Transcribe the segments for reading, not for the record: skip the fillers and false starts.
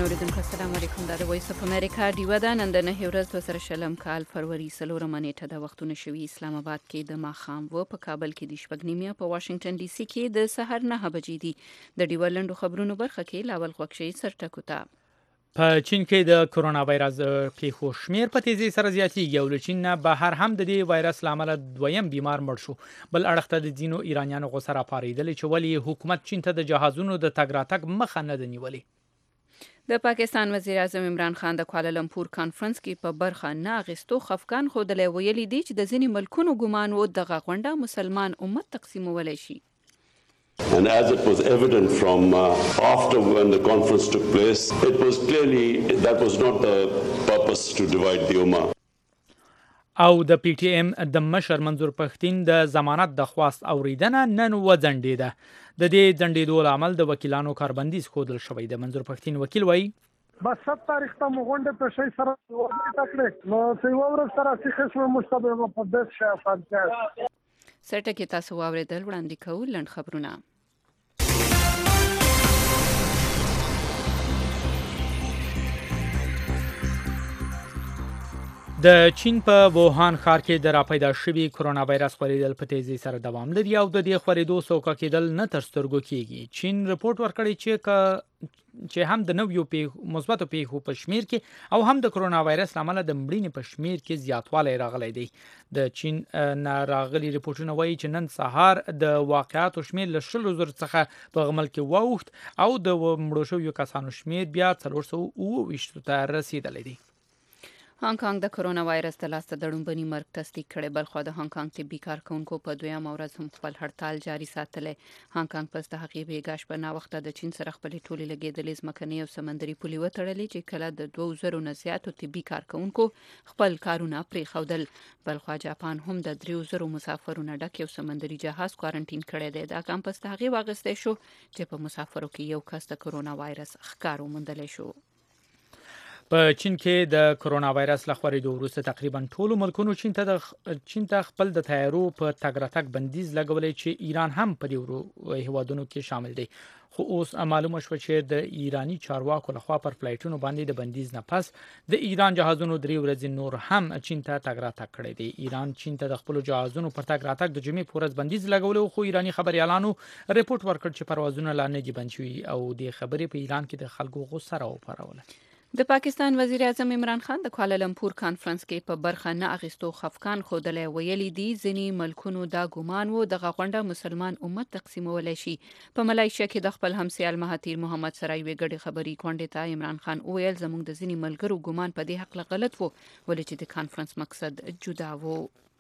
اوریدونکو السلام علیکم. دا د وایس اف امریکا ډیوه ده. نن د 9 ورځ 2020 کال فروری 4 نیټه د وختونه شوي. اسلام آباد کې د ماښام و، په کابل کې د شپږ نیمه، په واشنگټن ډي سي کې د سحر 9 بجې دي. د ډیوه لنډو خبرونو برخه کې لاول خوښي سرټکوتا. په چین کې د کرونا وایرس پیښو شمیر په تیزی سره زیاتیږي او له چین نه بهر هم د دې وایرس لامل دویم بیمار مړ شو. بل اړخ ته د ځینو ایرانیانو غوسه راپارېدلې چې ولې حکومت چین ته د جهازونو د تګ راتګ مخه نه ده نیولې. د پاکستان وزیر اعظم عمران خان د کوالالمپور کانفرنس کې په برخه نه اخیستو خفقان ښودلی، ویلي دی چې د ځینې ملکونو ګمان و دغه غونډه مسلمان امت تقسیمولی شي. And as it was evident from after when the conference took place, it was clearly that was not the purpose to divide the Ummah. او د پی ټی ایم د مشر منظور پښتین د ضمانت د خواست اوریدنه نن وځنډیده. د دې ځنډیدو لامل د وکیلانو کاربندیز ښودل شوی. د منظور پښتین وکیل وایي بس 7 تاریخ ته مغونډه په شي سره وکړه نو څه ورځ سره چې خصم مستبه په داس شافات سرټه کې تاسو واوریدل وړاندې کوو لنډ خبرونه. د چین په ووهان ښار کې د راپیدا شوي کرونا وایرس خپرېدل په تیزی سره دوام لري او د دې خپرېدو سوکه کېدل نه تر سترګو کېږي. چین رپورټ ورکړی چې هم د نویو مثبتو پیښو په شمیر کې او هم د کرونا وایرس لامل د مړینې په شمیر کې زیاتوالی راغلی دی. د چین نه راغلي رپورټونه وایي چې نن سهار د واقعاتو شمیر له 100,000 څخه په غمل کې واوښت او د مړو شویو کسانو شمیر بیا 428 ته رسیدلی دی. هانګ کانګ د کرونا وایرس د لاسته دړومبني مرګ تصدیق کړي. بلخو د هانګ کانګ طبي کارکونکو په دویم ورځ هم خپل هړتال جاري ساتلی. هانګ کانګ پس د هغې بیګاش په ناوخته د چین سره خپلې ټولې لګېدلې ځمکنۍ او سمندري پولې وتړلې چې کله د 2000 نه زیاتو طبي کارکونکو خپل کارونه پرېښودل. بلخو جاپان هم د 3000 مسافرونو ډک یو سمندري جهاز کوارنټین کړی دی. دا ګام پس د هغې واخیستی شو چې په مسافرو کې یو کس د کرونا وایرس ښکار وموندلی شو. په چین کې د کرونا وایرس له خپرېدو وروسته تقریبا ټولو ملکونو چین ته خپل د تیارو په تګ راتګ بندیز لګولی چې ایران هم په دې هیوادونو کې شامل دی. خو اوس معلومه شوه چې د ایرانی چارواکو لخوا پر فلایټونو باندې د بندیز نه پس د ایران جهازونو 3 ورځې نور هم چین ته تګ راتګ کړی دی. ایران چین ته د خپل جهازونو پر تګ راتګ د جمعې په ورځ بندیز لګولی، خو ایرانی خبريالانو رپورټ ورکړ چې پروازونه لا نه دي بند شوي او د خبرې په ایران کې د خلکو غوسه راوپاروله. د پاکستان وزیر اعظم عمران خان د کوالالمپور کانفرنس کې په برخه نه اخیستو خفقان ښودلی، ویلي دی ځینې ملکونو دا ګمان و دغه غونډه مسلمان امت تقسیمولی شي. په ملایشیا کې د خپل همسایه المهاتیر محمد سره یوې ګډې خبري غونډې ته عمران خان وویل زموږ د ځینې ملګرو ګمان په دې هکله غلط و، ولې چې د کانفرنس مقصد جدا و.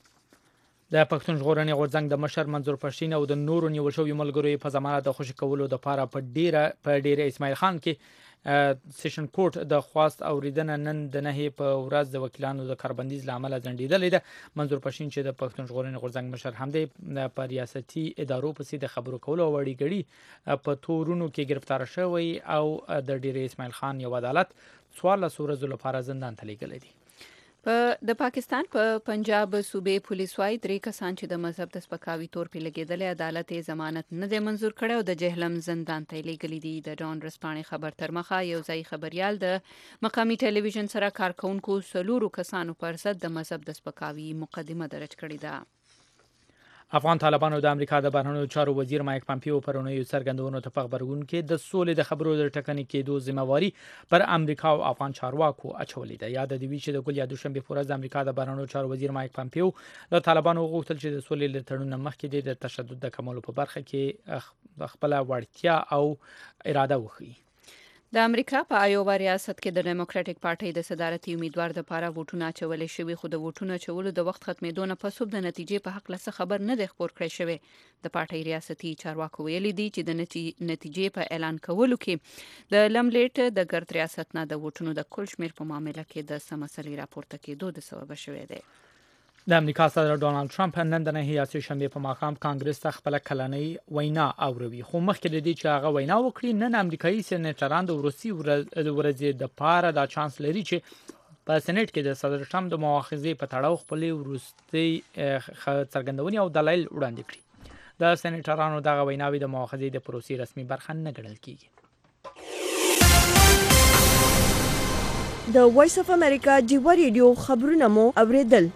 د پښتون ژغورنې غورځنګ د مشر منظور پښتین او د نورو نیول شویو ملګرو په ضمانت د خوشي کولو لپاره په ډیره اسماعیل خان کې سیشن کورټ د خواست اوریدنه نن د 9 په ورځ د وکیلانو د کاربندیز لامل ځنډیدلې ده. منظور پښتین چې د پښتون ژغورنې غورځنګ مشر هم دی په ریاستي ادارو پسې د خبرو کولو وړي ګړي په تورونو کې گرفتار شوی او د ډیره اسماعیل خان یو عدالت 14 ورځې لپاره زندان ته لیږلی دی. د پاکستان په پنجاب صوبې پولیس وايي 3 کسان چې د مذهب د سپکاوي تور په لګیدل عدالت ضمانت نه دی منظور کړی او د جهلم زندان ته لیږلي دي. د ډان رسپانې خبر تر مخه یو ځای خبريال د مقامي ټلویزیون سره کارکونکو 4 کسانو پر ضد د مذهب د سپکاوي مقدمه درج کړې ده. افغان طالبانو د امریکا د بهرنیو چارو وزیر مایک پامپیو پرونیو څرګندونو ته په خبرګون کې د سولې د خبرو د ټکنۍ کېدو ذمہواری پر امریکا او افغان چارواکو اچولې ده. یاد دی چې د ګل یا دوشنبه په ورځ د امریکا د بهرنیو چارو وزیر مایک پامپیو له طالبانو غوښتل چې د سولې له تړون مخکې د تشدد د کمولو په برخه کې خپل وړتیا او اراده وښيي. د امریکا په آیووا ریاست کې د ډیموکراټک پارټۍ د صدارتي امیدوار د لپاره ووټونه اچولې شوي، خو د ووټونو اچولو د وخت ختمېدو نه پس د نتیجې په حق له خبر نه دی خپور کړی شوی. د پارټۍ ریاستي چارواکو ویلي دي چې د نتیجې په اعلان کولو کې د لملیټ د ګرد ریاست نه د ووټونو د کل شمیر په معاملې کې د سمسلې راپورته کېدو د سبب شوی دی. د امریکا صدر ډونالد ټرمپ نن د 9 شنبه په ماښام کانګرس ته خپل کلنۍ وینا اوروي، خو مخکې د دې چې هغه وینا وکړي نن امریکایي سېنیټران د وروستي ورځې د پاره دا چانس لري چې په سېنات کې د صدر ټرمپ د مؤاخذې په تړاو خپل وروستي څرګندونې او دلایل وړاندې کړي. د سېنیټرانو دغه ویناوي د مؤاخذې د پروسې رسمي برخه نه ګڼل کیږي. د وایس اف امریکا جیوا ریډیو خبرونه مو اوریدل.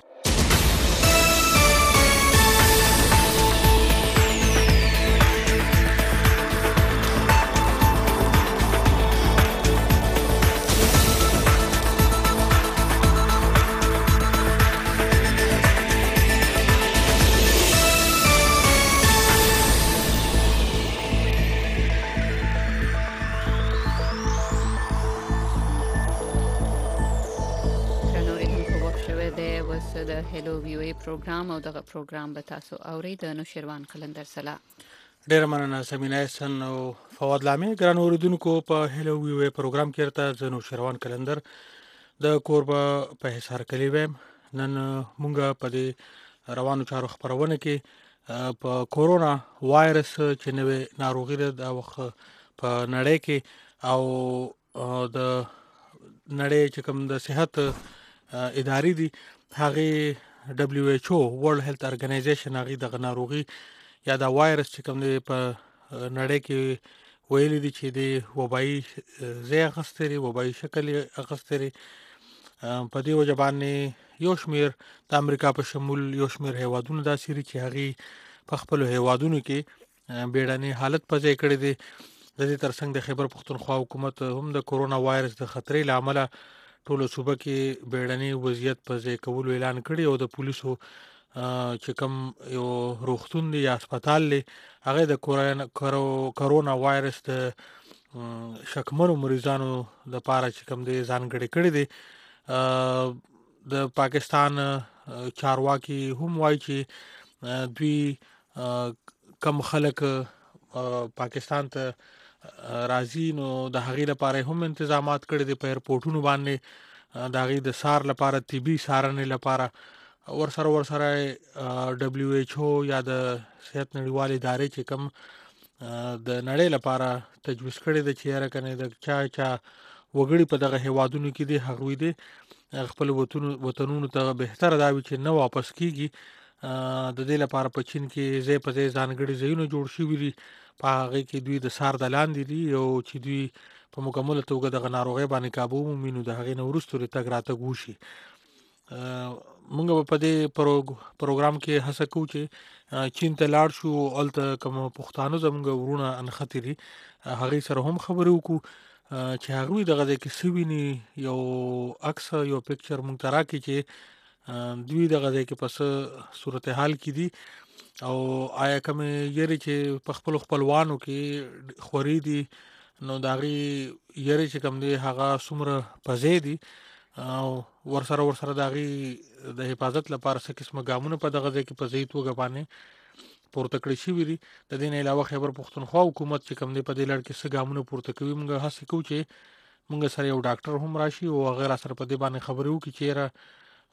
د هلو وی او پروګرام او دغه پروګرام به تاسو اورئ د نوشروان قلندر سلا. ډیر مننه سمینا حسن او فواد لامي ګران اوریدونکو په هلو وی او پروګرام کې راته د نوشروان قلندر د کوربه په حسار کلی ویم. نن مونږه په دې روانو چارو خبرونه کې په کورونا وایرس چې نوې ناروغي ده د وخت په نړۍ کې او د نړۍ چې کوم د صحت ادارې دي هغه دبليو ایچ او ورلد هیلث ارګنایزیشن هغه د ناروغي یا د وایرس چې کوم دی په نړۍ کې ویلي دي چې د وبایي زیغ غستري وبایي شکل غستري په دې وجه باندې یو شمیر د امریکا په شمول یو شمیر هیوادونو دا سری چې هغه په خپل هیوادونو کې بیړني حالت په ځای کړی دي. د دې ترڅنګ د خیبر پختونخوا حکومت هم د کورونا وایرس د خطرې لامل ټولو صوبه کې بیړني وضعیت په ځای کولو اعلان کړی او د پولیسو چې کوم یو روغتون دی یا هسپتال دی هغه د کورونا وایرس د شکمنو مریضانو د پاره چې کوم دی ځانګړي کړی دی. د پاکستان چارواکي هم وایي چې دوی کم خلک پاکستان ته راځي نو د هغې لپاره هم انتظامات کړي دي په ایرپورټونو باندې د هغې د سار لپاره طبي څارنې لپاره ورسره دبليو ایچ او یا د صحت نړیوالې ادارې چې کوم د نړۍ لپاره تجویز کړي دي چې راکنه د چا وګړي په دغه هیوادونو کې دي هغوی دي خپل وطنونو ته بهتر دا وي چې نه واپس کیږي. د دې لپاره په چین کې ځای په ځای ځانګړي ځایونه جوړ شوي دي په هغه کې دوی د سار د لاندې دي او چې دوی په مکمل توګه د ناروغي باندې قابو مومي نو د هغې نه وروسته تګ راتګ وشي. موږ په دې پروګرام کې هڅه کوو چې چین ته لاړ شو الته کوم پښتانه زموږ ورونه انختري هغې سره هم خبرې وکړو چې هغوی دغه ځای کې سویني یو عکس یو پکچر موږ ته راکړي چې دوی دغه ځای کې پس صورتحال کې دي او آیا کوم یری چې په خپل خپلوانو کې خوري دي نو داغي یری چې کوم دی هغه څومره پزې دي او ورسره داغي د حفاظت لپاره څه قسمه ګامونه په دغه ځای کې پزې توګه باندې پورته کړی شوی دي. د دې نه علاوه خیبر پختونخوا حکومت چې کوم دی په دې لړ کې څه ګامونه پورته کوي موږ هڅه کوو چې موږ سره یو ډاکټر هم راشي او هغه سره په دې باندې خبرې وکړي چې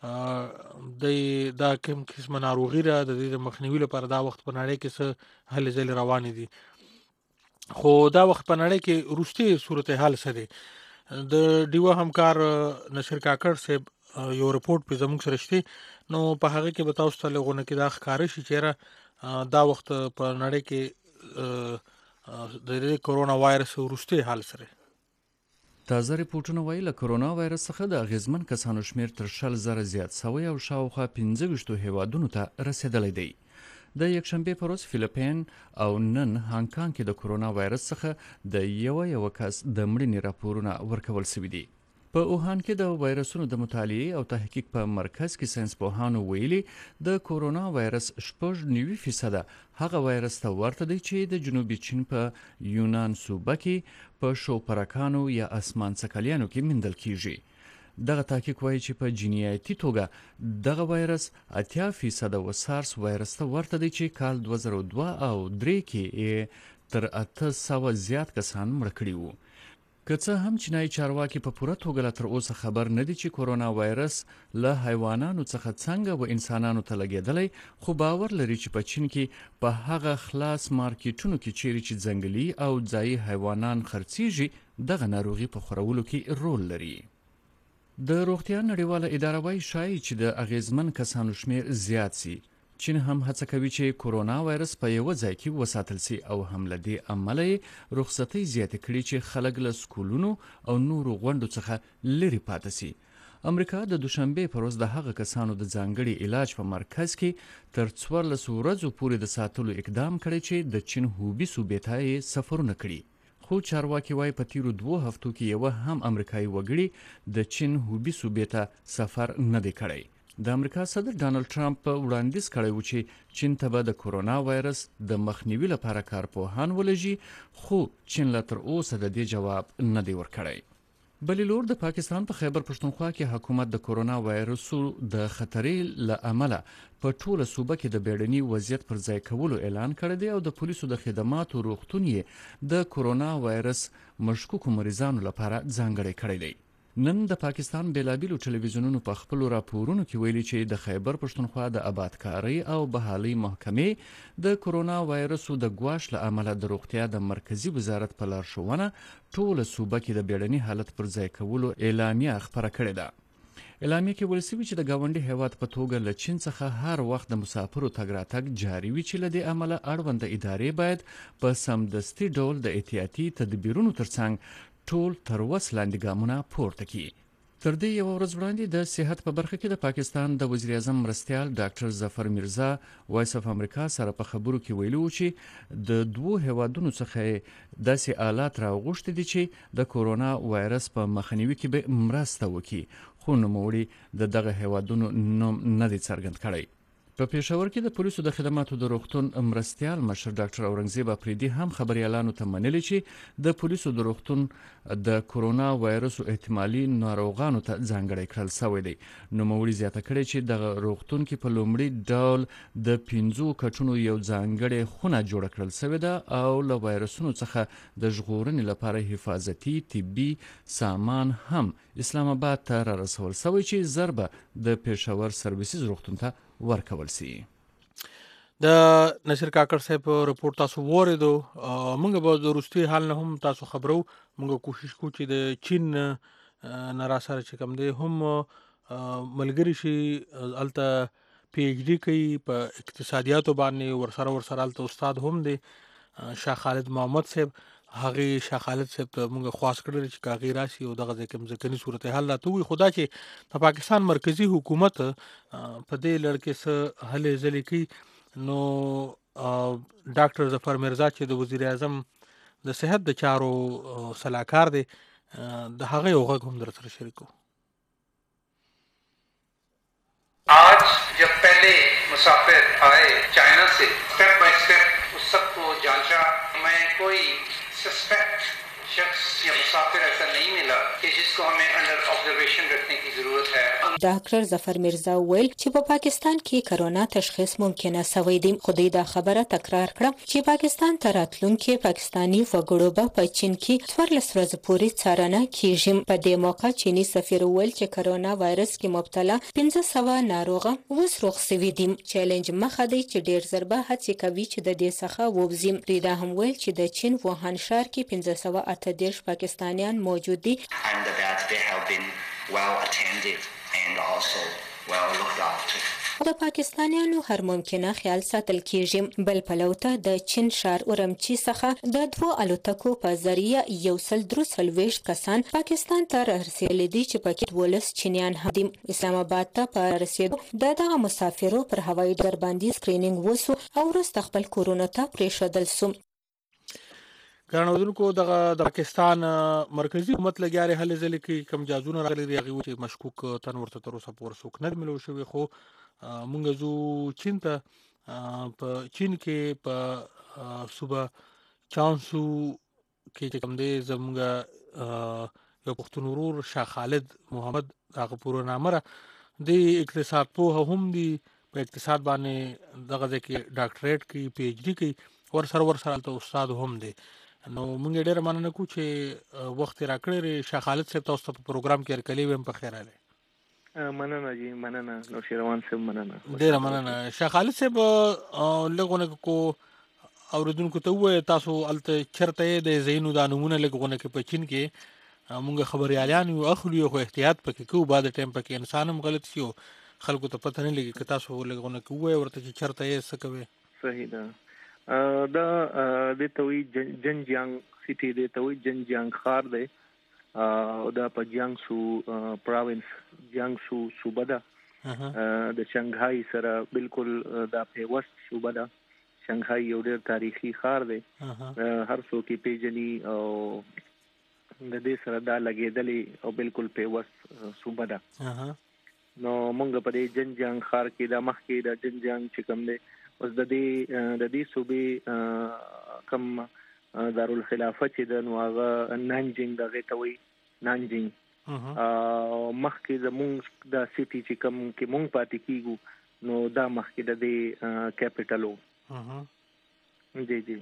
دا کوم قسمه ناروغي ده د دې مخنیوي لپاره دا وخت په نړۍ کې څه هلې ځلې روانې دي. خو دا وخت په نړۍ کې وروستي صورتحال څه دی د ډیوه همکار نصیر کاکړ صاحب یو رپورټ په زموږ سره شته نو په هغه کې به تاسو ته لغونه کې دا ښکاره شي چې دا وخت په نړۍ کې د کورونا وایرس وروستي حال سره تازه ریپورټونه وایي له کورونا وایرس څخه د اغیزمن کسانو شمیر تر 100,000 زیات شوی او شاوخوا 15 هیوادونو ته رسیدلی دی. د یکشنبه پر ورځ فلیپین او نن هانګ کانګ کې د کورونا وایرس څخه د یو کس د مړینې راپورونه ورکول شوي دي. په اوهان کې د وایرسونو د مطالعې او تحقیق په مرکز کې ساينسپوهانو ویلي د کورونا وایرس 90% هغه وایرس ته ورته دی چې د جنوبي چین په یونان صوبه کې په شوپرکانو یا اسمان څکلیانو کې موندل کیږي. دغه تحقیق وایي چې په جینیاتي توګه دغه وایرس 80% و سارس وایرس ته ورته دی چې کال 2002 او 3 کې تر 800 زیات کسان مړه کړي وو. که څه هم چینایي چارواکي په پوره توګه لا تر اوسه خبر نه دي چې کورونا وایرس له حیوانانو څخه څنګه و انسانانو ته لګېدلی، خو باور لري چې په چین کې په هغه خلاص مارکیټونو کې چیرې چې ځنګلي او ځایي حیوانان خرڅیږي دغه ناروغي په خورولو کې رول لري. د روغتیا نړیواله اداره وایي شایي چې د اغیزمن کسانو شمیر زیات سي چین هم هڅه کوي چې کورونا وایرس په یو ځای کې وساتل سي او هم له دې امله یې رخصتۍ زیاتې کړي چې خلک له سکولونو او نورو غونډو څخه لرې پاتې سي. امریکا د دوشنبه پر ورځ د هغه کسانو د ځانګړي علاج په مرکز کې تر 14 ورځو پورې د ساتلو اقدام کړی چې د چین هوبي صوبې ته یې سفرونه کړي. خو چارواکي وايي په تیرو 2 هفتو کې یو هم امریکایي وګړي د چین هوبي صوبې ته سفر نه دی کړی. د امریکا صدر ډانلډ ټرمپ وړاندیز کړی و چې چین ته به د کورونا وایرس د مخنیوي لپاره کارپوهان ولېږي، خو چین لا تر اوسه د دې جواب نه دی ورکړی. بلې لور د پاکستان په خیبر پښتونخوا کې حکومت د کورونا وایرسو د خطرې له امله په ټوله صوبه کې د بیړني وضعیت پر ځای کولو اعلان کړی دی او د پولیسو د خدماتو روغتون یې د کورونا وایرس مشکوکو مریضانو لپاره ځانګړی کړی دی. نن د پاکستان بیلابیلو ټلویزیونونو په خپلو راپورونو کې ویلي چې د خیبر پښتونخوا د آبادکارۍ او بحالۍ محکمې د کورونا وایرسو د ګواښ له امله د روغتیا د مرکزی وزارت په لارښوونه ټوله صوبه کې د بیړني حالت پر ځای کولو اعلامیه خپره کړې ده. اعلامیه کې ویل شوي چې د ګاونډي هیواد په توګه له چین څخه هر وخت د مسافرو تګ راتګ جاري وي چې له دې امله اړونده ادارې باید په سمدستي ډول د احتیاطي تدبیرونو ترڅنګ ټول تر وس لاندې ګامونه پورته کړي. تر دې یو ورځ وړاندې د صحت په برخه کې د پاکستان د وزیر اعظم مرستیال ډاکټر ظفر میرزا وایس اف امریکا سره په خبرو کې ویلي و چې د 2 هیوادونو څخه داسې آلات راغوښتي دي چې د کورونا وایرس په مخنیوي کې به مرسته وکړي، خو نوموړي د دغه هیوادونو نوم نه دی څرګند کړی. په پېښور کې د پولیسو د خدماتو د روغتون مرستیال مشر ډاکټر اورنګزیب افریدي هم خبريالانو ته منلي چې د پولیسو د روغتون د کورونا وایرسو احتمالي ناروغانو ته ځانګړی کړل شوی دی. نوموړي زیاته کړې چې د روغتون کې په لومړي ډول د 15 کټونو یو ځانګړی خونه جوړه کړل شوې ده او له وایرسونو څخه د ژغورنې لپاره حفاظتي طبي سامان هم اسلام آباد ته را رسول شوی چې ضربه د پېښور سرویسز روغتون ته ورکول سي. د نصیر کاکړ صاحب رپورټ تاسو وریدو. موږ به د روسي حال نه هم تاسو خبرو. موږ کوشش کوو چې د چین نه را سره چې کوم دی هم ملګری شي، الته پی ایچ ډي کوي په اقتصادیاتو باندې، ورسره الته استاد هم دی شاه خالد محمد صاحب. هغه شاه خالد صاحب ته موږ خواست کړل چې کاغی راشي او دغه ځکه ځکه صورتحال راته وي. خدا چې په پاکستان مرکزی حکومت په دې لړکې سره هلې ځلې کوي، نو ډاکټر ظفر میرزا چې د وزیر اعظم د صحت د چارو صلاحکار دی، د هغه یو غږ هم در سره شریکو. आज जब पहले मुसाफिर आए चाइना से, step by step उस सबको जांचा, मैं कोई सस्पेक्ट शख्स या मुसाफिर ऐसा नहीं मिला कि जिसको हमें अंडर ऑब्जर्वेशन रखने की जरूरत है. ډاکټر ظفر میرزا ویل چې په پاکستان کې کرونا تشخیص ممکنه شوی دی، خو دا خبره تکرار کړه چې پاکستان ته راتلونکي پاکستانی وګړو به په چین کې 14 ورځې پورې څارنه کیږي. په دې موقع چینی سفیر ویل چې کرونا وایرس کې مبتلا 1500 ناروغه اوس روغ شوي دي. چیلنج مخه دی چې ډیر ضربه هڅې کوي چې د دې څخه ووځي. دوی دا هم ویل چې د چین ووهان ښار کې 1508 پاکستانیان موجود دي. And that they have been well attended and also well looked after. د پاکستانیانو هر ممکنه خیال ساتل کیږي. بل پلوته د چین ښار اورمچی څخه د 2 الوتکو په ذریعه 123 کسان پاکستان ته رسیدلي دي چې پکې 12 چینیان هم دي. اسلام آباد ته په رسیدو دغه مسافرو پر هوایي ډګر باندې سکرینینګ وسو او وروسته خپل کورونو ته پریښودل شو. ګرانودونکو د پاکستان مرکزی حکومت لګیاري هلې ځلې کې کم جازونه راغلي دي، هغه چې مشکوک تن ورته تر اوسه پورې څوک نه ملو شوی. خو مونږ زو چین ته په چین کې په صوبه چانسو کې کوم دی زموږ یو پښتون ورور شاه خالد محمد هغه پوره نامره د اقتصاد په هم دی، په اقتصاد باندې دغه ځکه ډاکټریټ کې پی ایچ ډي کې ورسره ته استاد هم دی. نو مونږ ډېر مننه کوو چې وخت راکړی. شاه خالد صاحب تاسو ته په پروګرام کې هرکلی ویم په خیر اله. مننه جی، مننه نوشیروان صاحب، مننه ډېر مننه. شاه خالد صاحب لږونه کو اوریدونکو ته وایي تاسو الته چرته د زینو د نمونه لږونه کې په چین کې مونږ خبريالان یو اخلو خو احتیاط پکې کوو، بعد ټیم پکې انسان هم غلط شي، خلکو ته پته نه لګي که تاسو لګونه کوی ورته چې چرته یې څه کوي. صحیح ده. دا د توي جنجیانګ سټي د توي جنجیانګ خار دی او دا په جیانګسو پروینس جیانګسو صوبه ده د شنغهای سره بالکل دا پیوست صوبه ده. شنغهای یو ډېر تاریخي خار دی هر څوک یې پیژني او د دې سره دا لګېدلې او بالکل پیوست صوبه ده. نو مونږ په دې جنجیانګ خار کې د مخکې د جنجیانګ چې کوم دی اوس د دې صوبې کم دارالخلافه چې د نو هغه نانجینګ دغه ته وایي نانجینګ مخکې زمونږ د سټي چې کوم کې مونږ پاتې کیږو نو دا مخکې د دې کیپټل وو. جی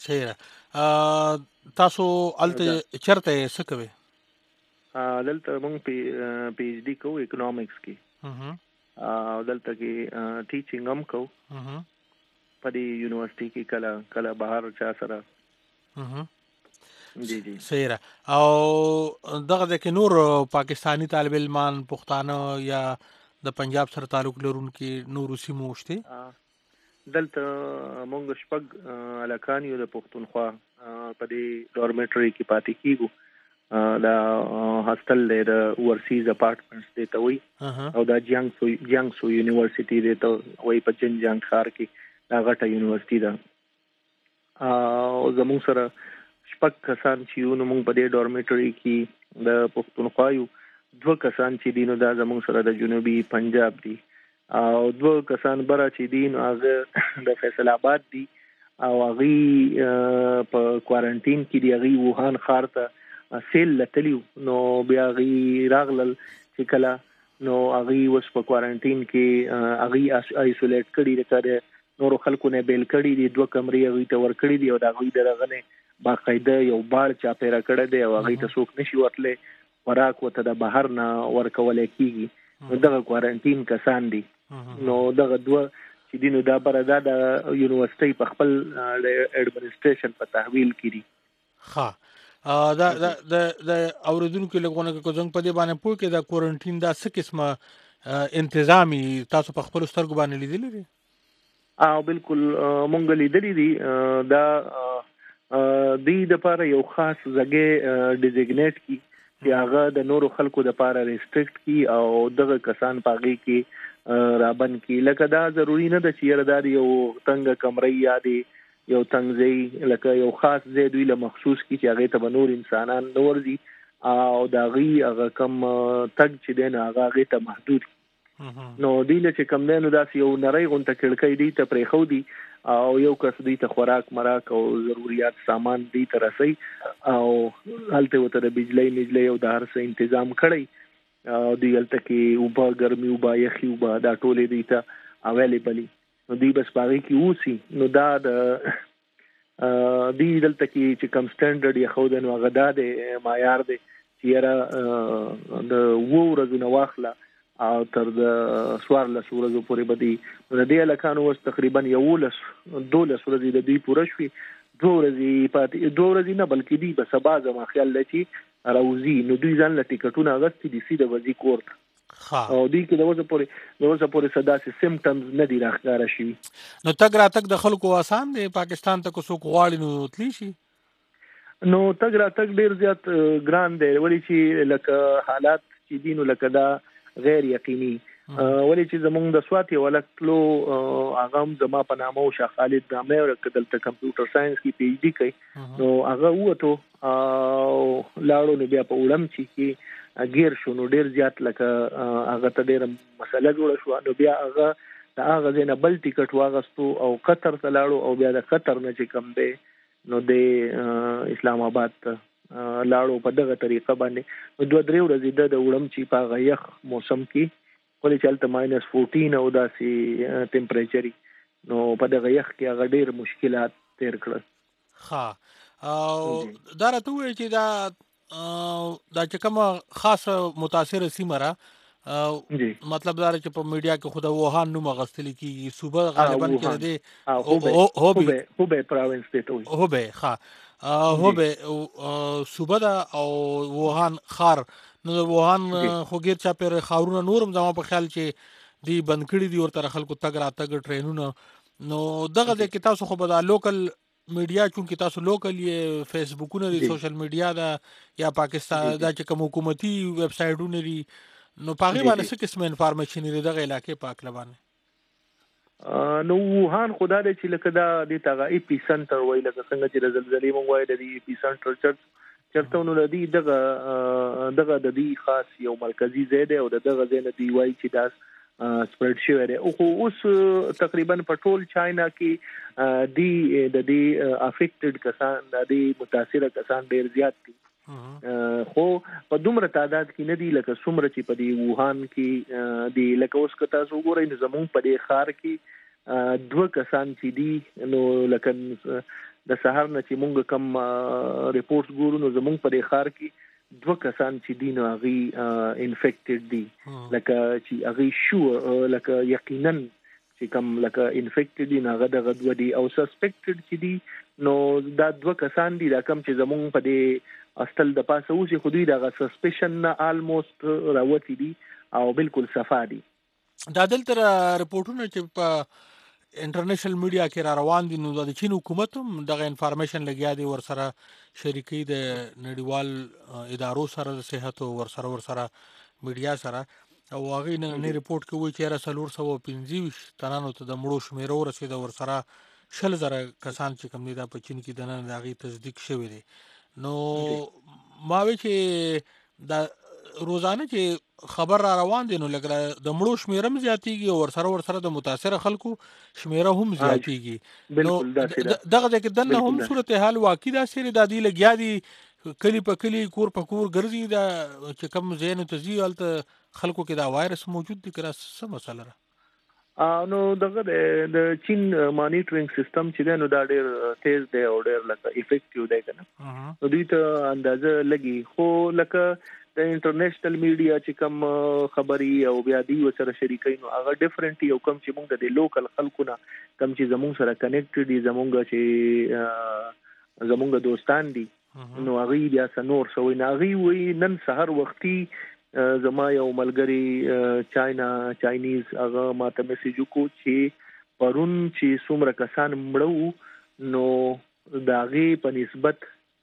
صحیح. تاسو الته چرته څه کوي؟ دلته مونږ پی ایچ ډي کوو اکونومکس کې او دلته کې ټیچینګ هم کوو په دې یونیورسيټي کې کله بهر چا سره. جی صحیح را. او دغه د کې نور پاکستانی طالب علمان پښتانه یا د پنجاب سره تعلق لرونکي نور سیمو شته؟ دلته مونږ شپږ الکان یو د پښتونخوا په دې ډورمیټري کې پاتې کیږو. دا هاستل دی د اورسیز اپارټمنټس دی ته وایي او دا جیانګسو یونیورسيټي دی ته وایي په جنجیانګ ښار کې دا غټه یونیورسيټي ده. او زموږ سره شپږ کسان چې یو نو موږ په دې ډورمیټري کې د پښتونخوا یو 2 کسان چې دي نو دا زموږ سره د جنوبي پنجاب دي او 2 کسان بره چې دي نو هغه د فیصل آباد دي او هغه په کوارنټین کې دي. هغه ووهان ښار ته سیل لتلیو نو بیا هغه راغلل چې کله نو هغه اوس په کوارنټین کې هغه آیسولیټ کړي لکه نورو خلکو نه بیل کړي دي. 2 کمرې هغه ته ور کړي دي او دا هغه درغنه باقاعده یو بار چا پیرا کړی دی او هغه ته څوک نشي ورتله خوراک وته د بهر نه ورکول کیږي. نو دغه کوارنټین کسان دي. نو دغه 2 چې دینو دا بردا د یونیورسيټي په خپل اډمنسټریشن په تحویل کړي. ها د اوریدونکو لګونه کو څنګه په دې باندې پوه کې دا کوارنټین دا څه قسمه انتظامی تاسو په خپل سترګو باندې لیدلی دي؟ او بالکل مونږ لیدلی دي. دا د لپاره یو خاص ځای ډیزیګنیټ کی چې هغه د نورو خلکو د لپاره ریسټریکټ کی او دغه کسان پاغي کې رابن کی. لکه دا ضروری نه ده چې یره دا یو تنګ کمرې یا دی یو تنګ لکه یو خاص ځای دوی له مخصوص کی چې هغه ته نور انسانان نور دي او دا غي هغه کم تګ چې دین هغه ته محدود. نو دی له چې کم دینو داس یو نری غونټه کړکۍ دی ته پرې خو دی او یو کس دی ته خوراک مراک او ضرورت سامان دی ته رسي او هلته وته د بجلی او د هر څه تنظیم کړی او دی هلته کې اوبه ګرمي اوبه یخي اوبه دا ټولې دی ته اویلیبل. نو دی بس باغی کې اوسي. نو دا د دی دلته کې چې کم سټانډرډ یې خو د نو غدا د معیار دی چې یاره د ورځو نو واخله او تر د سوار له ورځو پورې بدی. نو د الکانو وس تقریبا 12 ورځې د دوی پوره شوي. 2 ورځې نه بلکې دی به سبا زما خیال لچی راوزی. نو دوی ځان له ټیکټونه اغستې دي سیده وځي کورت او دوی کې د وسه پورې صدا سي سیمټمز نه دي راخاره شي. نو تګ را تک د خلکو آسان دی پاکستان ته کو څوک غواړي نو تلی شي؟ نو تګ را تک ډیر زیات ګران دی ولی چې لکه حالات چې دینو لکه دا غیر یقیني ولی چې زمونږ د سوات یو لکلو اغام زما په نامه او شاه خالد نامه او دلته کمپیوټر ساينس کې پی ایچ ډي کوي. نو هغه وته او لاړو نو بیا په وړم چې غیر شو نو ډیر زیات لکه هغه ته ډیر مسله جوړه شو. نو بیا هغه زینه بل ټیکټ واغستو او قطر ته لاړو او بیا د قطر نه چې کم دی نو د اسلام آباد ته لاړو په دغه طریقه باندې. 2-3 ورځې د وړم چې په غیخ موسم کې ولې چلته -14 او داسې ټمپریچري نو په دغه یخ کې هغه ډیر مشکلات تیر کړل. او دا راته وایي چې دا چې کومه خاصه متاثره سیمه را مطلب دا چې په میډیا کې خود ووهان نوم غستل کیږي صوبه غالبا کې دی هوبه پروینس دی ته هوبه هوبه صوبه دا او ووهان خار. نو ووهان خو غیر چا پر خارونه نورم زما په خیال چې دی بند کړی دی ورته خلکو تګ راتګ ټرینونه. نو دغه ځکه تاسو خو به د لوکل میډیا چونکی تاسو لوکل یې فیسبوکونه دی سوشل میډیا دا یا پاکستان دا چې کوم حکومتي ویب سایټونه لري نو پاغي باندې څه قسم انفارمیشن لري دغه علاقې پاک لبانه. نو ووهان خدا دې چې لکه دا د تاغه اپی سنټر وای لکه څنګه چې زلزلې مونږ وای د اپی سنټر چرته نو لدی دغه د دې خاص یو مرکزی ځای دی او دغه ځای نه دی وای چې دا سپریډ شوی دی او اوس تقریبا په ټول چاینا کې د دې افیکټډ کسان د دې متاثر کسان ډیر زیات دي خو په دومره تعداد کې نه دی لکه څومره چې په دې ووهان کې دی لکه اوس که تاسو وګورئ نو زموږ په دې ښار کې 2 کسان چې دي نو لکه د سهار نه چې مونږ کم ریپورټ ګورو نو زموږ په دې ښار کې 2 کسان چې دي نو هغه انفیکټډ دي لکه چې هغه شو لکه یقینا چې کم لکه انفیکټډ دي هغه دغه 2 دي او سسپیکټډ چې دي نو دا 2 کسان دي دا کم چې زموږ په دې اصل د پاسه اوسې خو دوی دغه سسپیشن نه آلموست راوتی دي او بالکل صفا دي. دا دلته رپورټونه چې په انټرنیشنل میډیا کې را روان دي نو د چین حکومت هم دغه انفارمیشن لګیا دی ورسره شریکي د نړیوال ادارو سره د صحت او ورسره میډیا سره او هغه نه ریپورت کوي چې 425 تنانو ته د مړو شمیره ورسېده ورسره 10000 کسان چې کوم دي دا په چین کې د نن دغه تصدیق شوی دی. نو ما وی چې دا روزانه چې خبر را روان دي نو لګره د مړو شمیره هم زیاتیږي او ورسره د متاثر خلکو شمیره هم زیاتیږي. نو دغه ځکه دنه هم صورتحال واقع دا سری د دې لګیا دي کلی په کلی کور په کور ګرځي دا چې کوم زین تزي الته خلکو کې دا وایرس موجود دي کړه څه مسله را نو دغه د چین مانیټرینګ سیستم چې نو دا ډېر تیز دی او ډېر لکه افیکټیو دی کنه نو دوی ته اندازه لګي خو لکه د انټرنیشنل میډیا چې کوم خبري او بیا دی وسره شریکای نو هغه ډیفرنٹ یو کم چې موږ د لوکل خلکو نه کم چې زموږ سره کنیکټ دي زموږ چې زموږ دوستان دي نو هغه بیا سنور سوې نه هغه وي نن سحر وختي زما یو ملګری چاینیز هغه ماته میسج وکړ چې پرون چې څومره کسان مړو نو داغه په نسبت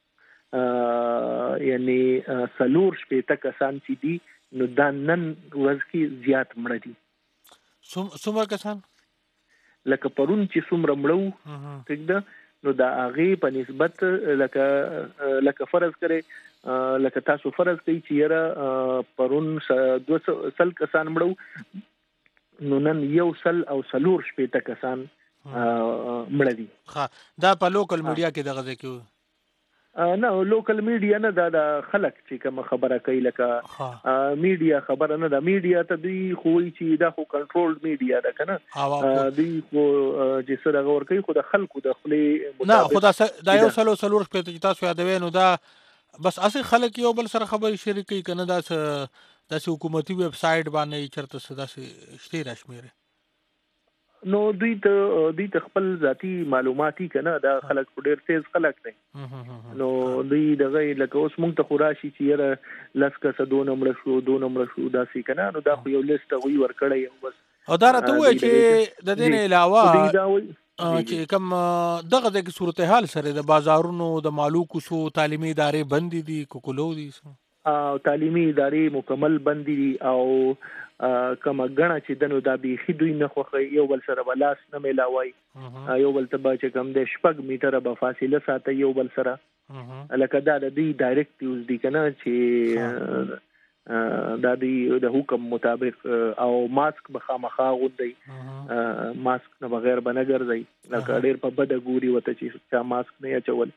یعنی سلور شپېته کسان چې دي نو دا نن ورځ کې زیات مړه دي. څومره کسان لکه پرون چې څومره مړو ټیک ده نو دا هغه په نسبت لکه فرض کړي لکه تاسو فرض کوي چې یاره پرون 200 کسان مړو نو نن 100 او سلور شپېته کسان مړه دي. دا په لوکل میډیا کې دغه ځکه نه لوکل میډیا نه دا خلک چې کوم خبره کوي لکه میډیا خبره نه دا میډیا ته دی خو چې دا خو کنټرولډ میډیا ده کنه دی خو چې سره غور کوي خو د خلکو د خپل نه خدا دا یو سلور شپته چې تاسو یادوي نو دا بس اصل خلک یو بل سره خبري شریکي کنه دا حکومتي ویب سټ باندې چرته صدا شته راشمیره نو دوی ته خپل ذاتی معلوماتي کنه دا خلک ډېر تیز خلک دي نو دوی دغه لکه اوس مونږ ته خوراشي چې یره لسکه سدو نمبر شو دا سې کنه نو دا خو یو لیست غوي ورکړی یو بس او دا راته وایي چې د دې نه علاوه چې کوم دغه د صورتحال سره د بازارونو د مالوکو شو تعلیمي ادارې بند دي کوکولو دي تعلیمي ادارې مکمل بند دي او کومه غنا چې دنو دا به خدوی نه خوخه یو بل سره ولاس نه ملاوي یو بل ته چې کوم د شپږ میټره به فاصله ساتي یو بل سره لکه دا د ډایرکټیوز دي کنه چې دا د حکم مطابق او ماسک به خامخا غوندي ماسک نه بغیر به نه ګرځي لکه ډېر په بده ګوري وته چې ماسک نه اچول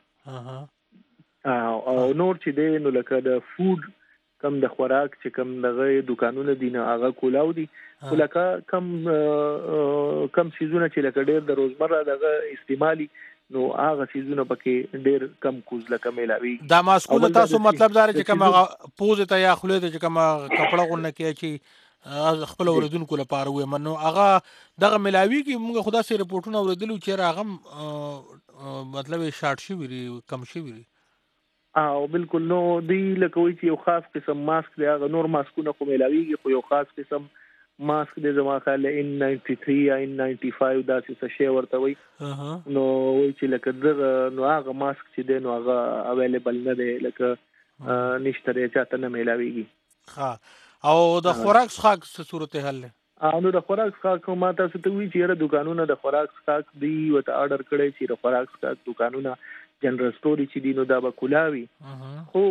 او نور چې دی نو لکه د فود کم د خوراک چې کم دغه دکانونه دي نه هغه کولاو دي لکه کم سیزونه چې لکه ډېر د روزمره دغه استعمالي نو هغه سیزونه پکې ډېر کم کوز لکه ملاوي دا ماسکونه تاسو مطلب دار چې کوم پوز ته یا خله ته چې کوم کپڑا غونه کې چې خپل اوردونکو لپاره وي منو هغه دغه ملاوي کې موږ خدا سي رپورټونه اوریدلو چې هغه مطلب شارټ شي وي کم شي وي او بالکل نو دی لکه وی چې یو خاص قسم ماسک دی هغه نور ماسکونه خو ملاويږي خو یو خاص قسم ماسک د زما خیال N93 یا N95 داسې څه شی ورته وي نو وای چې لکه دغه نو هغه ماسک چې دی نو هغه اویلیبل نه دی لکه نشته دی چاته نه میلاویږي ها او د خوراک څخه څه صورت حل نو د خوراک څخه ما تاسو ته وی چې دکانونه د خوراک څخه دی وته آرډر کړی چې د خوراک څخه دکانونه جنرال سټوري چې دی نو دا به کولاوي خو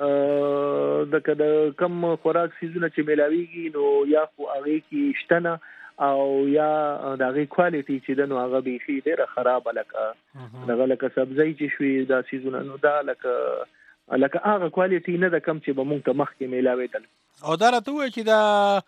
د کم خوراک سیزونه چې ملاویږي نو یا خو هغه کې شتنه او یا د هغه کوالټي چې د نو هغه بيخي ډیره خراب لکه سبزی چې شوي دا سیزونه نو دا لکه هغه کوالټي نه د کم چې به مونږ ته مخکې ملاویدل او دا راته وایي چې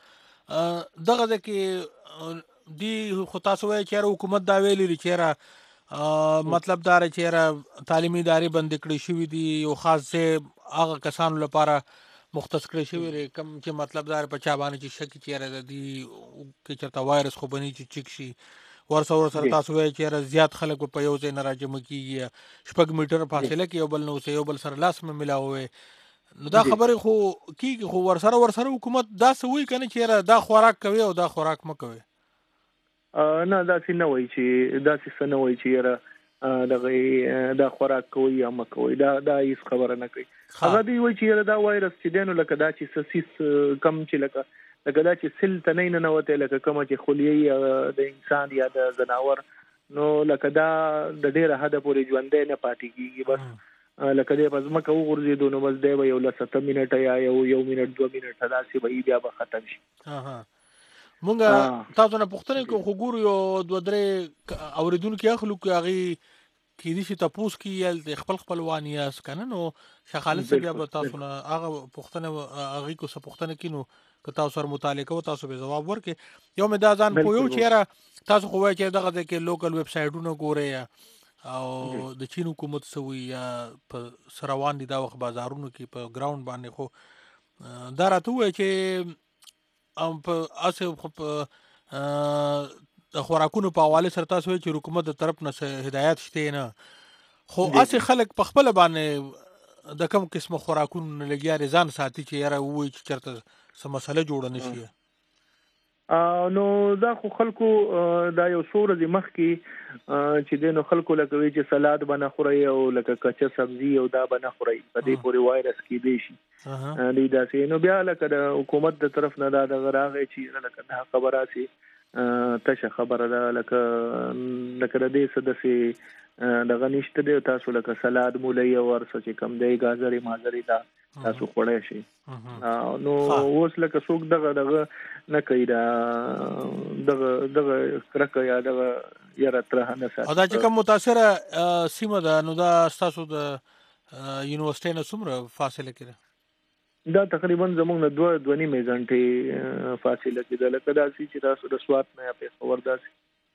دا دغه د کې دی خو تاسو وایي چې حکومت دا ویلي چې مطلب دا چې تعلیمي ادارې بند کړې شوې دي او خاص هغه کسانو لپاره مختص کړی شوی کوم چې مطلب دا په چا باندې چې شک چیرې د دې کې چرته وایرس خو بني چې چیک شي ورسره تاسو وایي چې زیات خلک په یو ځای نه راجمع کیږي 6 میټر فاصله کې یو بل نو یو بل سره لاس ملاوي نو دا خبره خو کیږي خو ورسره حکومت دا سوي کنه چې دا خوراک کوي او دا خوراک مکوي نه دا څه نه وایي چې دا څه نه وایي چې دغه دا خوراک کوي یا مکوي دا هیڅ خبره نه کوي هغه دی وایي چې دا وایرس چې دینو لکه دا چې سیس کم چې لکه دا چې سل تنین نه وته لکه کوم چې خلیه د انسان یا د جناور نو لکه دا د ډیره حد پورې ژوندې نه پاتې کیږي بس لکه دې پس مکه وګرځي نو بس دی یو ل 7 منټه یا یو منټ 2 منټه دا سی به بیا به ختم شي مونږ تاسو نه پوښتنه کوو خو ګورو یو 2-3 اوریدونکو اخلو کې هغه کې دي چې تاسو کې یل خپل وانیاس کنه نو شخالص بیا به تاسو نه هغه پوښتنه هغه کو څه پوښتنه کینو که تاسو سره متعلق او تاسو به جواب ورکړي یو مې دا ځان پویو چې تاسو خو وایي چې دغه کې لوکل ویب سایټونو ګوري او د چین حکومت سوي یا په سروان دي دا وخت بازارونو کې په ګراوند باندې خو دا راته وایي چې په اسه د خوراکونو په حواله سره تاسو چې حکومت د طرف نه هدایت شته نه خو اسه خلک په خپل باندې د کوم قسمه خوراکونو لګیا رضان ساتي چې یاره وای چې چرته سم مسله جوړ نه شي نو دا خو خلکو دا یو سور د مخ کې چې دینو خلکو لکوي چې سلاد بنه خوري او لکه کچه سبزی او دا بنه خوري په دې پورې وایرس کې دی شي دې دا سي نو بیا لکه د حکومت د طرف نه دا د غراغه چې لکه دا خبره سي تشه خبره ده لکه د دې سدسي دغه نشته دی تاسو لکه سلاد مولای او ورڅ چې کم دی گازرې مازرې دا تاسو خوړی شي نو اوس لکه څوک دغه نه کوي دا دغه کرکه یا دغه یاره ترهه نه ساتي او دا چې کوم متاثره سیمه ده نو دا تاسو د یونیورسيټي نه څومره فاصله کې دا تقریبا زموږ نه 2.5 غنټې فاصله کې ده لکه دا چې تاسو د سوات نه په خبر داسي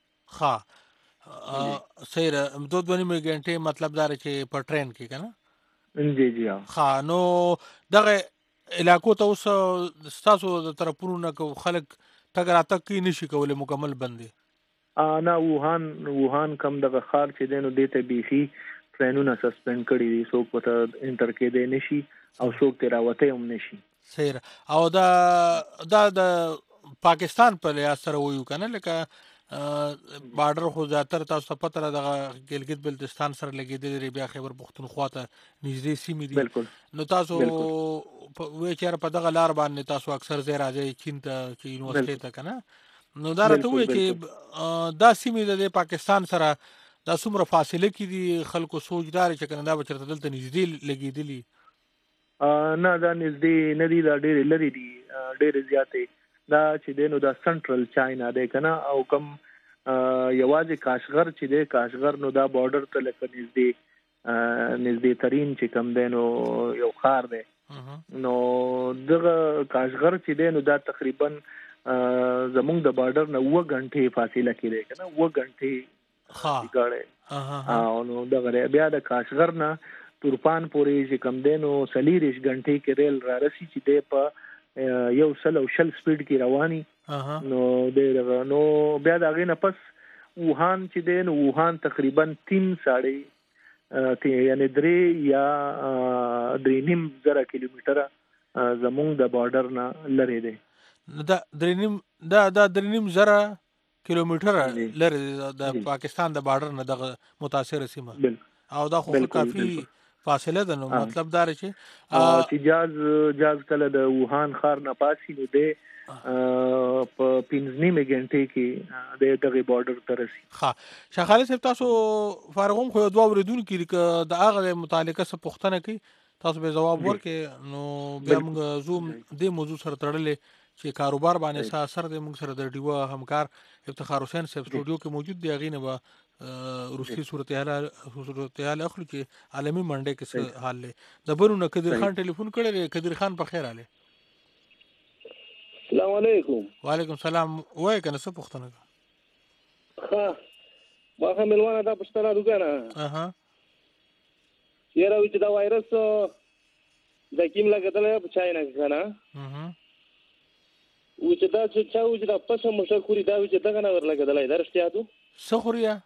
سیر 2.5 غنټې مطلب دا چې په ټرین کې کنه جی نو دغه علاقو ته اوس تاسو د طرفونو نه خلک تګ راتګ کې نشي کولای مکمل بندي نه ووهان کم دغه خار چې دینو دې ته بيخي ټرینونه سسپند کړي دي څوک پته انټر کې دی نشي او څوک ته راوته هم نشي سیر او دا د پاکستان په لحاظ سره وایو کنه لکه بارډر خو زیاتره تاسو ته پته ده ګلګت بلتستان سره لګیدل بیا خیبر پختونخوا ته نږدې سیمې دي نو تاسو وې چیرې په دغه لار باندې تاسو اکثر ځای راځي چین ته چې یونیورسيټي ته کنه نو دا راته وایي چې دا سیمې د پاکستان سره دا څومره فاصله کې دي خلکو سوچدار چې کنه دا به چرته دلته نږدې لګیدلی نه دا نږدې نه دي دا ډېر لري دي ډېر زیاتې دا چې دینو دا سنټرل چاینا دی کنه او کم یوازې کاشغر چې دی کاشغر نو دا بارډر ته لکه نږدې ترين چې کم دینو یو خار دی نو دغه کاشغر چې دی نو دا تقریبا زمونږ د بارډر نه 2 غنټې فاصله کې دی کنه 2 غنټې غاړه او نو دغه بیا د کاشغر نه تورپان پورې چې کم دینو 40 غنټې کې ریل را رسي چې دی په یو سل او شل سپیډ کې رواني نو بیا دا غي نه پس ووهان چې دی نو ووهان تقریبا 3 یعنی 3 یا 3.5 کیلومتره زمونږ د بارډر نه لري دی دا 3.5 زره کیلومتره لري د پاکستان د بارډر نه دغه متاثر سیمه او دا خو کافي فاصله ده. نو مطلب دا چې جاز کله د ووهان ښار نه پاسي نو د په 15 غنټې کې د دغه بارډر ته رسي. ها شغاله صاحب تاسو فارغوم خو دوه ورېدونکو کې د هغه متعلقه څه پوښتنه کوي تاسو به جواب ورکړئ. نو بیا موږ زوم د موضوع سره تړلې چې کاروبار باندې څه اثر دی موږ سره د ډیوه همکار افتخار حسین صاحب سټوډیو کې موجود دی. هغې نه به روسي صورتحال اخلو چې عالمي منډۍ کې څه حال دی. د بلو نه قدیر خان ټلیفون کړی دی. قدیر خان په خیر حالې. السلام علیکم. وعلیکم السلام. وای کنه څه پوښتنه ده؟ ها ما هم ملوانه دا پښتنه دوګنه یاره چې دا وایرس د کیم لګدلې په چاینا کې کنه و چې دا چې دا پسه مشکوري دا چې دغه نه ورلګدلې درشتیا دو څه خوریا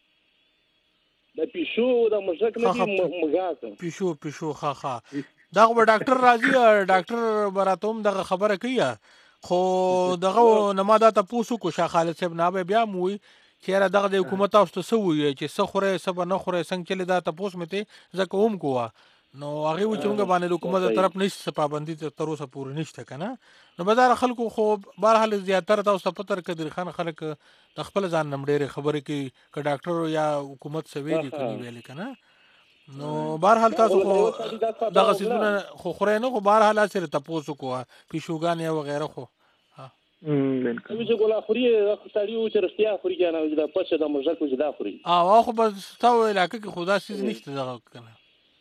د پیشو د مشک نه مګاته پیشو ها دا به ډاکټر راځي ډاکټر براتوم دغه خبره کوي خو دغه نما دا تاسو کو شاه خالد صاحب نه بیا موي چې را دغه د حکومت تاسو ته سوي چې څه خوره څه نه خوره څنګه چلی دا تاسو مته زکه هم کوه نو هغه و چې موږ باندې حکومت طرف نشته پابندي تر اوسه پورې نشته کنه. نو بازار خلکو خو بهر حال زیاتره تاسو پتر قدر خان خلک د خپل ځان نمډېره خبرې کوي ک ډاکټر یا حکومت سوي کوي ویل کنه. نو بهر حال تاسو خو دغه سيزونه خو خوره نه خو بهر حال سره تاسو کوه پیشوګان یا وغیرہ خو چې ګولا خوري خټاړي او چرستیا خوري کنه دا پښه د مزکو چې دا خوري خو بس تاسو علاقه کې خدا سیز نشته دغه کنه.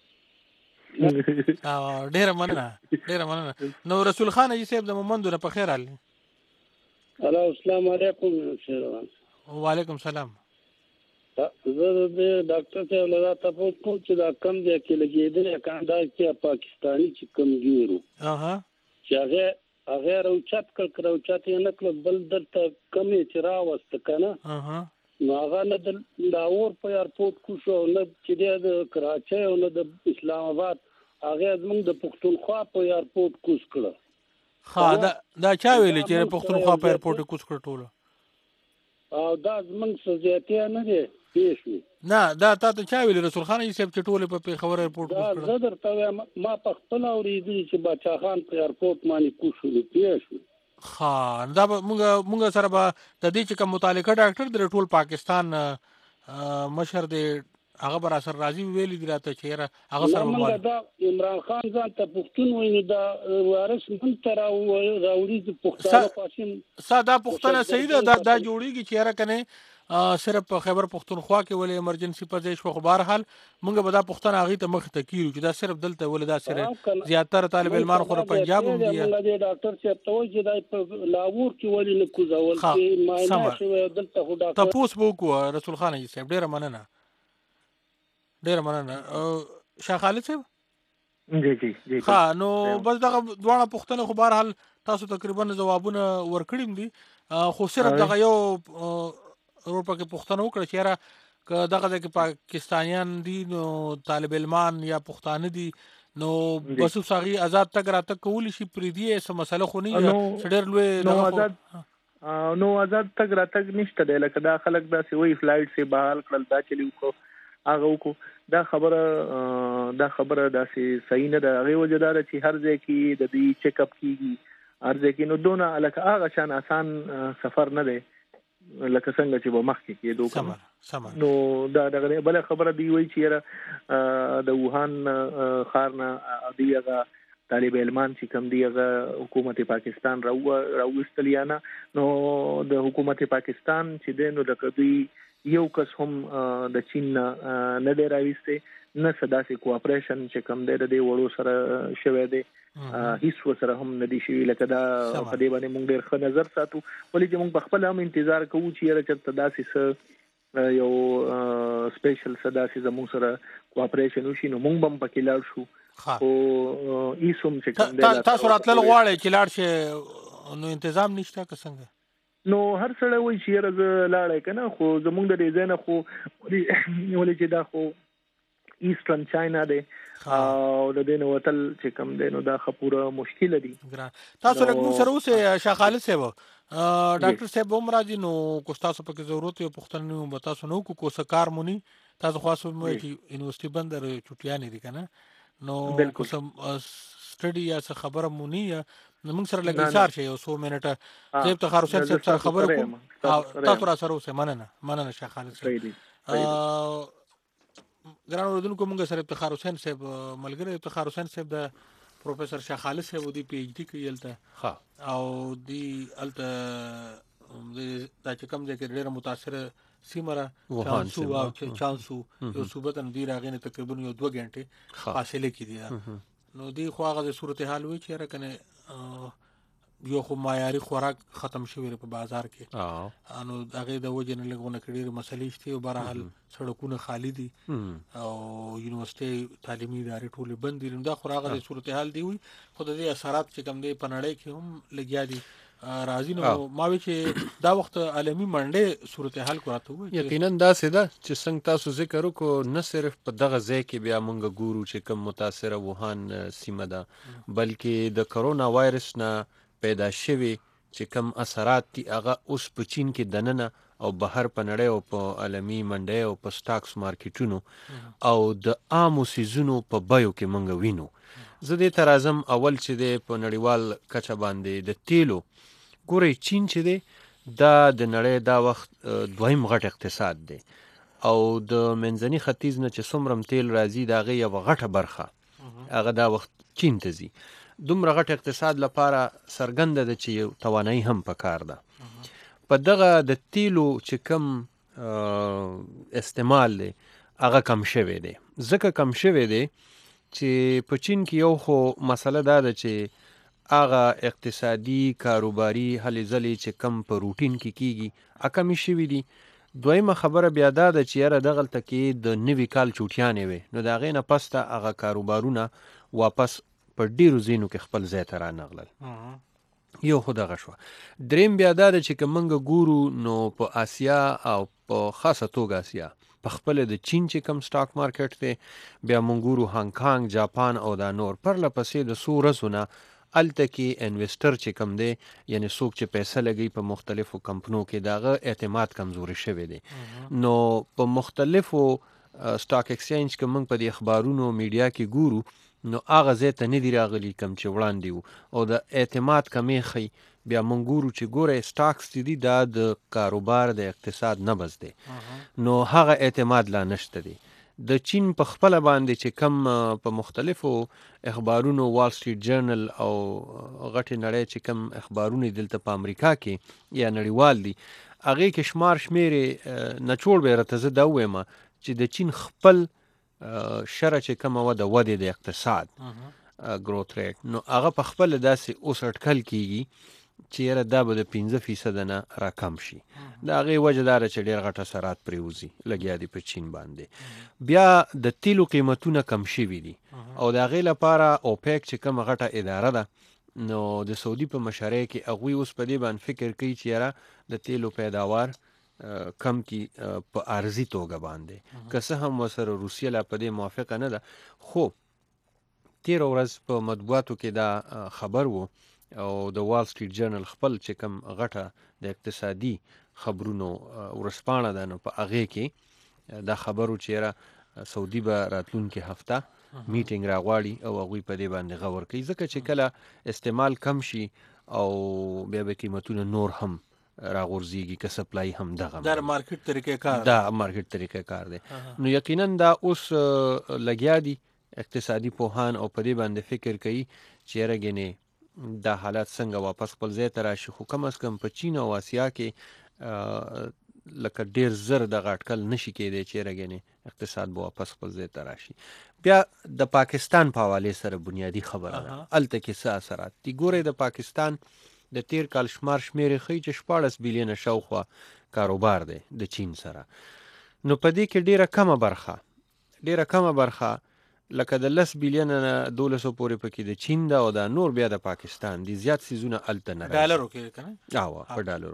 ډیر مننه. نو رسول خان جی صاحب د مومندو نه په خیر حال. السلام علیکم شهروان. وعلیکم السلام. زه د ډاکټر صاحب له تاسو کوم چې دا کم دی کې لګیدل کاندا چې پاکستاني چې کمزورو چې هغه راوچت کړ نه کړ بل درته کمی چې راوست کنه نو هغه نه د اور په ایرپورټ کو شو نه چې د کراچۍ او نه د اسلام آباد هغه زموږ د پښتونخوا په ایرپورټ کوس کړ. دا چا ویل چې پښتونخوا په ایرپورټ کوس کړ ټوله او دا زموږ سزیاتیا نه دی پیښ نه دا تاسو چا ویل رسول خان یې صاحب چې ټوله په خبره ایرپورټ کوس کړ. زه درته ما په خپل اورېدل چې بچا خان په ایرپورټ باندې کوس پیښ دا موږ سره به د دې چې کوم متعلقه ډاکټر د ټول پاکستان مشر دی هغه بر اثر راځي ویلي دی راته چې هغه سره موږ دا عمران خان ځان ته پښتون ویني دا وارث من تر راوړي د پښتون پاسین ساده پښتنه صحیح ده دا جوړیږي چې را کنه صرف په خیبر پښتونخوا کې ولې ایمرجنسي پځې شو خو بهر حال موږ به دا پښتنه هغه ته مخ ته کیږي چې دا صرف دلته ولې دا سره زیاتره طالب علمان خو پنجاب هم دي. موږ ډاکټر چې توجه دای په لاهور کې ولې نه کوزول چې ماینه شوی دلته خو ډاکټر تاسو وکړو رسول خان جی صاحب ډیر مننه. شاه خالد صاحب جی نو بس دغه دواړه پښتنه خو بهر حال تاسو تقریبا جوابونه ورکړم دي خو صرف دغه یو اروپا کې پښتنه وکړه چې را دغه د پاکستانیان دي نو طالب علمان یا پښتانه دي نو بس وساغي آزاد تک راته کول شي پرې دی سم مسله خو نه ډېر لوی نو آزاد تک راته نشته دی لکه دا خلک دا سی وی فلایټ سي بحال کړل دا چلی کو هغه کو دا خبره دا سی صحیح نه ده. هغه وجدار چې هر ځای کې د دې چیک اپ کیږي هر ځای کې نو دونه الکه هغه شان آسان سفر نه دی لکه څنګه چې به مخکې کېدو. نو دا دغه بل خبره دی وی چې د ووهان ښار نه دی هغه طالب علمان چې کم دی هغه حکومت پاکستان راوستلیانه نو د حکومت پاکستان چې دی نو د دوی یو کس هم د چین نه دی راوسته نه صداسي کوآپریشن چې کم دی د وړو سره شوه دی هیڅ وسره هم ندي شي لکه دا په دې باندې موږ ډېر ښه نظر ساتو ولې چې موږ په خپل هم انتظار کوو چې را چرته داسې یو سپیشل صداسي زموږ سره کوآپریشن وشي نو موږ هم پکې لاړ شو. او ایسوم چې کوم دی تاسو راتلل غواړئ چې لاړ شي نو تنظیم نشته که څنګه نو هر سړی وایي چې لاړی کنه خو زموږ د ډیزاین خو ولې چې دا خو ایسټرن چاینا دی او د دې وتل چې کوم دی نو دا خپوره مشکل دي. تاسو لږ موږ سره اوسه شاه خالد صاحب ډاکټر صاحب هم راځي نو کو تاسو په کې ضرورت یو پښتنه به تاسو نو کو څه کار مونی تاسو خاصو مو چې یونیورسيټي بندر چټیانې دي کنه نو کو سم سټډي یا څه خبره مونی موږ سره لګی سار شي او 100 منټه زه ته خاروسن صاحب سره خبره کوم تاسو را سره اوسه مننه شاه خالد صاحب. ګران اوردونکو موږ سره افتخار حسین صاحب ملګری افتخار حسین صاحب د پروفیسور شاه خالد صاحب دی پی ایچ ډی کوي الته او دی الته د چې کوم ځای کې ډېر متاثر سیمره چانسو او چانسو یو صوبه تن دی راغنه تقریبا یو 2 غنټه فاصله کې دی نو دی خو هغه د صورتحال وی چې راکنه یو خو معیاري خوراک ختم شوی په بازار کې انو هغه د وجه نه لګونه کړي مسلې شته او بهرحال سړکونه خالی دي او یونیورسيټي تعلیمي ادارې ټول بند دي دا خو هغه د صورتحال دی وي خو د دې اثرات چې کوم دی په نړۍ کې هم لګیا دي راځي نو ما وی چې دا وخت عالمي منډه صورتحال کوته وي یقینا دا سده چې څنګه تاسو ذکر وکړو نه صرف په دغه ځای کې بیا مونږ ګورو چې کوم متاثر ووهان سیمه ده بلکې د کرونا وایرس نه پیدا شوی چې کم اثرات دي هغه اوس په چین کې دننه او بهر په نړۍ او په عالمي منډي او په سټاکس مارکیټونو او د عامو سیزونو په بایو کې مونږ وینو. زه دې تر اعظم اول چې د په نړیوال کچه باندې د تیلو ګوري چین چې دی دا د نړۍ دا وخت دویم غټ اقتصاد دی او د منځني ختیځ نه چې څومره تیل راځي دا غي یو غټه برخه هغه دا وخت چین ته ځي. دومره غټ اقتصاد لپاره سرګند ده چې یو توانایي هم پکار ده. په دغه د تیلو چې کم استعمال دی هغه کم شوی دی ځکه کم شوی دی چې په چین کې یو خو مسله دا ده چې هغه اقتصادي کاروباري هلې ځلې چې کم په روټین کې کیږي کمی شوي دي. دویمه خبره بیا دا ده چې یاره دغلته کې د نوي کال چوټیانې وي نو د هغې نه پس ته هغه کاروبارونه واپس په ډیرو ځینو کې خپل ځای ته رانغلل یو خو دغه شوه. دریم بیا دا ده چې که موږ ګورو نو په آسیا او په خاصه توګه آسیا په خپل د چین چې کم سټاک مارکیټ دی بیا موږ ګورو هانګ کانګ جاپان او دا نور پرله پسې د څو ورځو نه الته کې انویسټر چې کم دی یعنی څوک چې پیسې لګي په مختلفو کمپنو کې دغه اعتماد کمزوري شوی دی نو په مختلفو سټاک ایکسچینج کې موږ په دې اخبارونو میډیا کې ګورو نو هغه ځای ته نه دی راغلی کم چې وړاندې وو او د اعتماد کمې ښي بیا موږ ګورو چې ګوره سټاکس دي دا د کاروبار د اقتصاد نبض دی نو هغه اعتماد لا نشته دی. د چین په خپل باندې چې کم په مختلفو اخبارونو وال سټریټ جرنل او غټي نړۍ چې کم اخبارونه دلته په امریکا کې یا نړیوال دي هغه کې شمار شمیرې نچوړ به راته زه دا وایم چې د چین خپل شره چې کومه و د ودې د اقتصاد گروث ریټ نو هغه په خپل داسې اوس اټکل کیږي چې یاره دا به د 15% نه راکم شي. دا هغې وجه داره چې ډېر غټ اثرات پرېوځي لګیا دي په چین باندې. بیا د تیلو قیمتونه کم شوي دي او د هغې لپاره اوپیک چې کومه غټه اداره ده نو د سعودي په مشرۍ کې هغوی اوس په دې باندې فکر کوي چې یاره د تیلو پیداوار کم کی په ارزي توګه باندې که څه هم وسره روسیه لا په دې موافقه نه ده خو تیر ورځ په مطبوعاتو کې دا خبر وو او د وال سټریټ جرنل خپل چې کم غټه د اقتصادي خبرونو ورسپانه ده نو په هغې کې دا خبرو چې را سعودي به راتلونکې هفته میټینګ راغواړي او هغوی په دې باندې غور کوي ځکه چې کله استعمال کم شي او بیا به قیمتونه نور هم راغورځيږي که سپلای هم دغه دا مارکیټ طریقې کار دا مارکیټ طریقې کار دی نو یقینا دا اوس لګیا دي اقتصادي پوهان او په دې باندې فکر کوي چې راګنې دا حالات څنګه واپس خپل ځای ته راشي خو کم از کم په چین او آسیا کې لکه ډیر زر د غټکل نشي کېدی چې راګنې اقتصاد به واپس خپل ځای ته راشي. بیا د پاکستان په حواله سره بنیادی خبره ده الته کې څه اثرات دي. ګوره د پاکستان د تیر کال شمار شمیرې ښیي چې 14 بلیونه شاوخوا کاروبار دی د چین سره نو په دې کې ډیره کمه برخه لکه د 10 بلیونه نه 1200 پورې پکې د چین دا او دا نور بیا د پاکستان دي زیات سیزونه الته نه راځي ډالرو کې کنه په ډالرو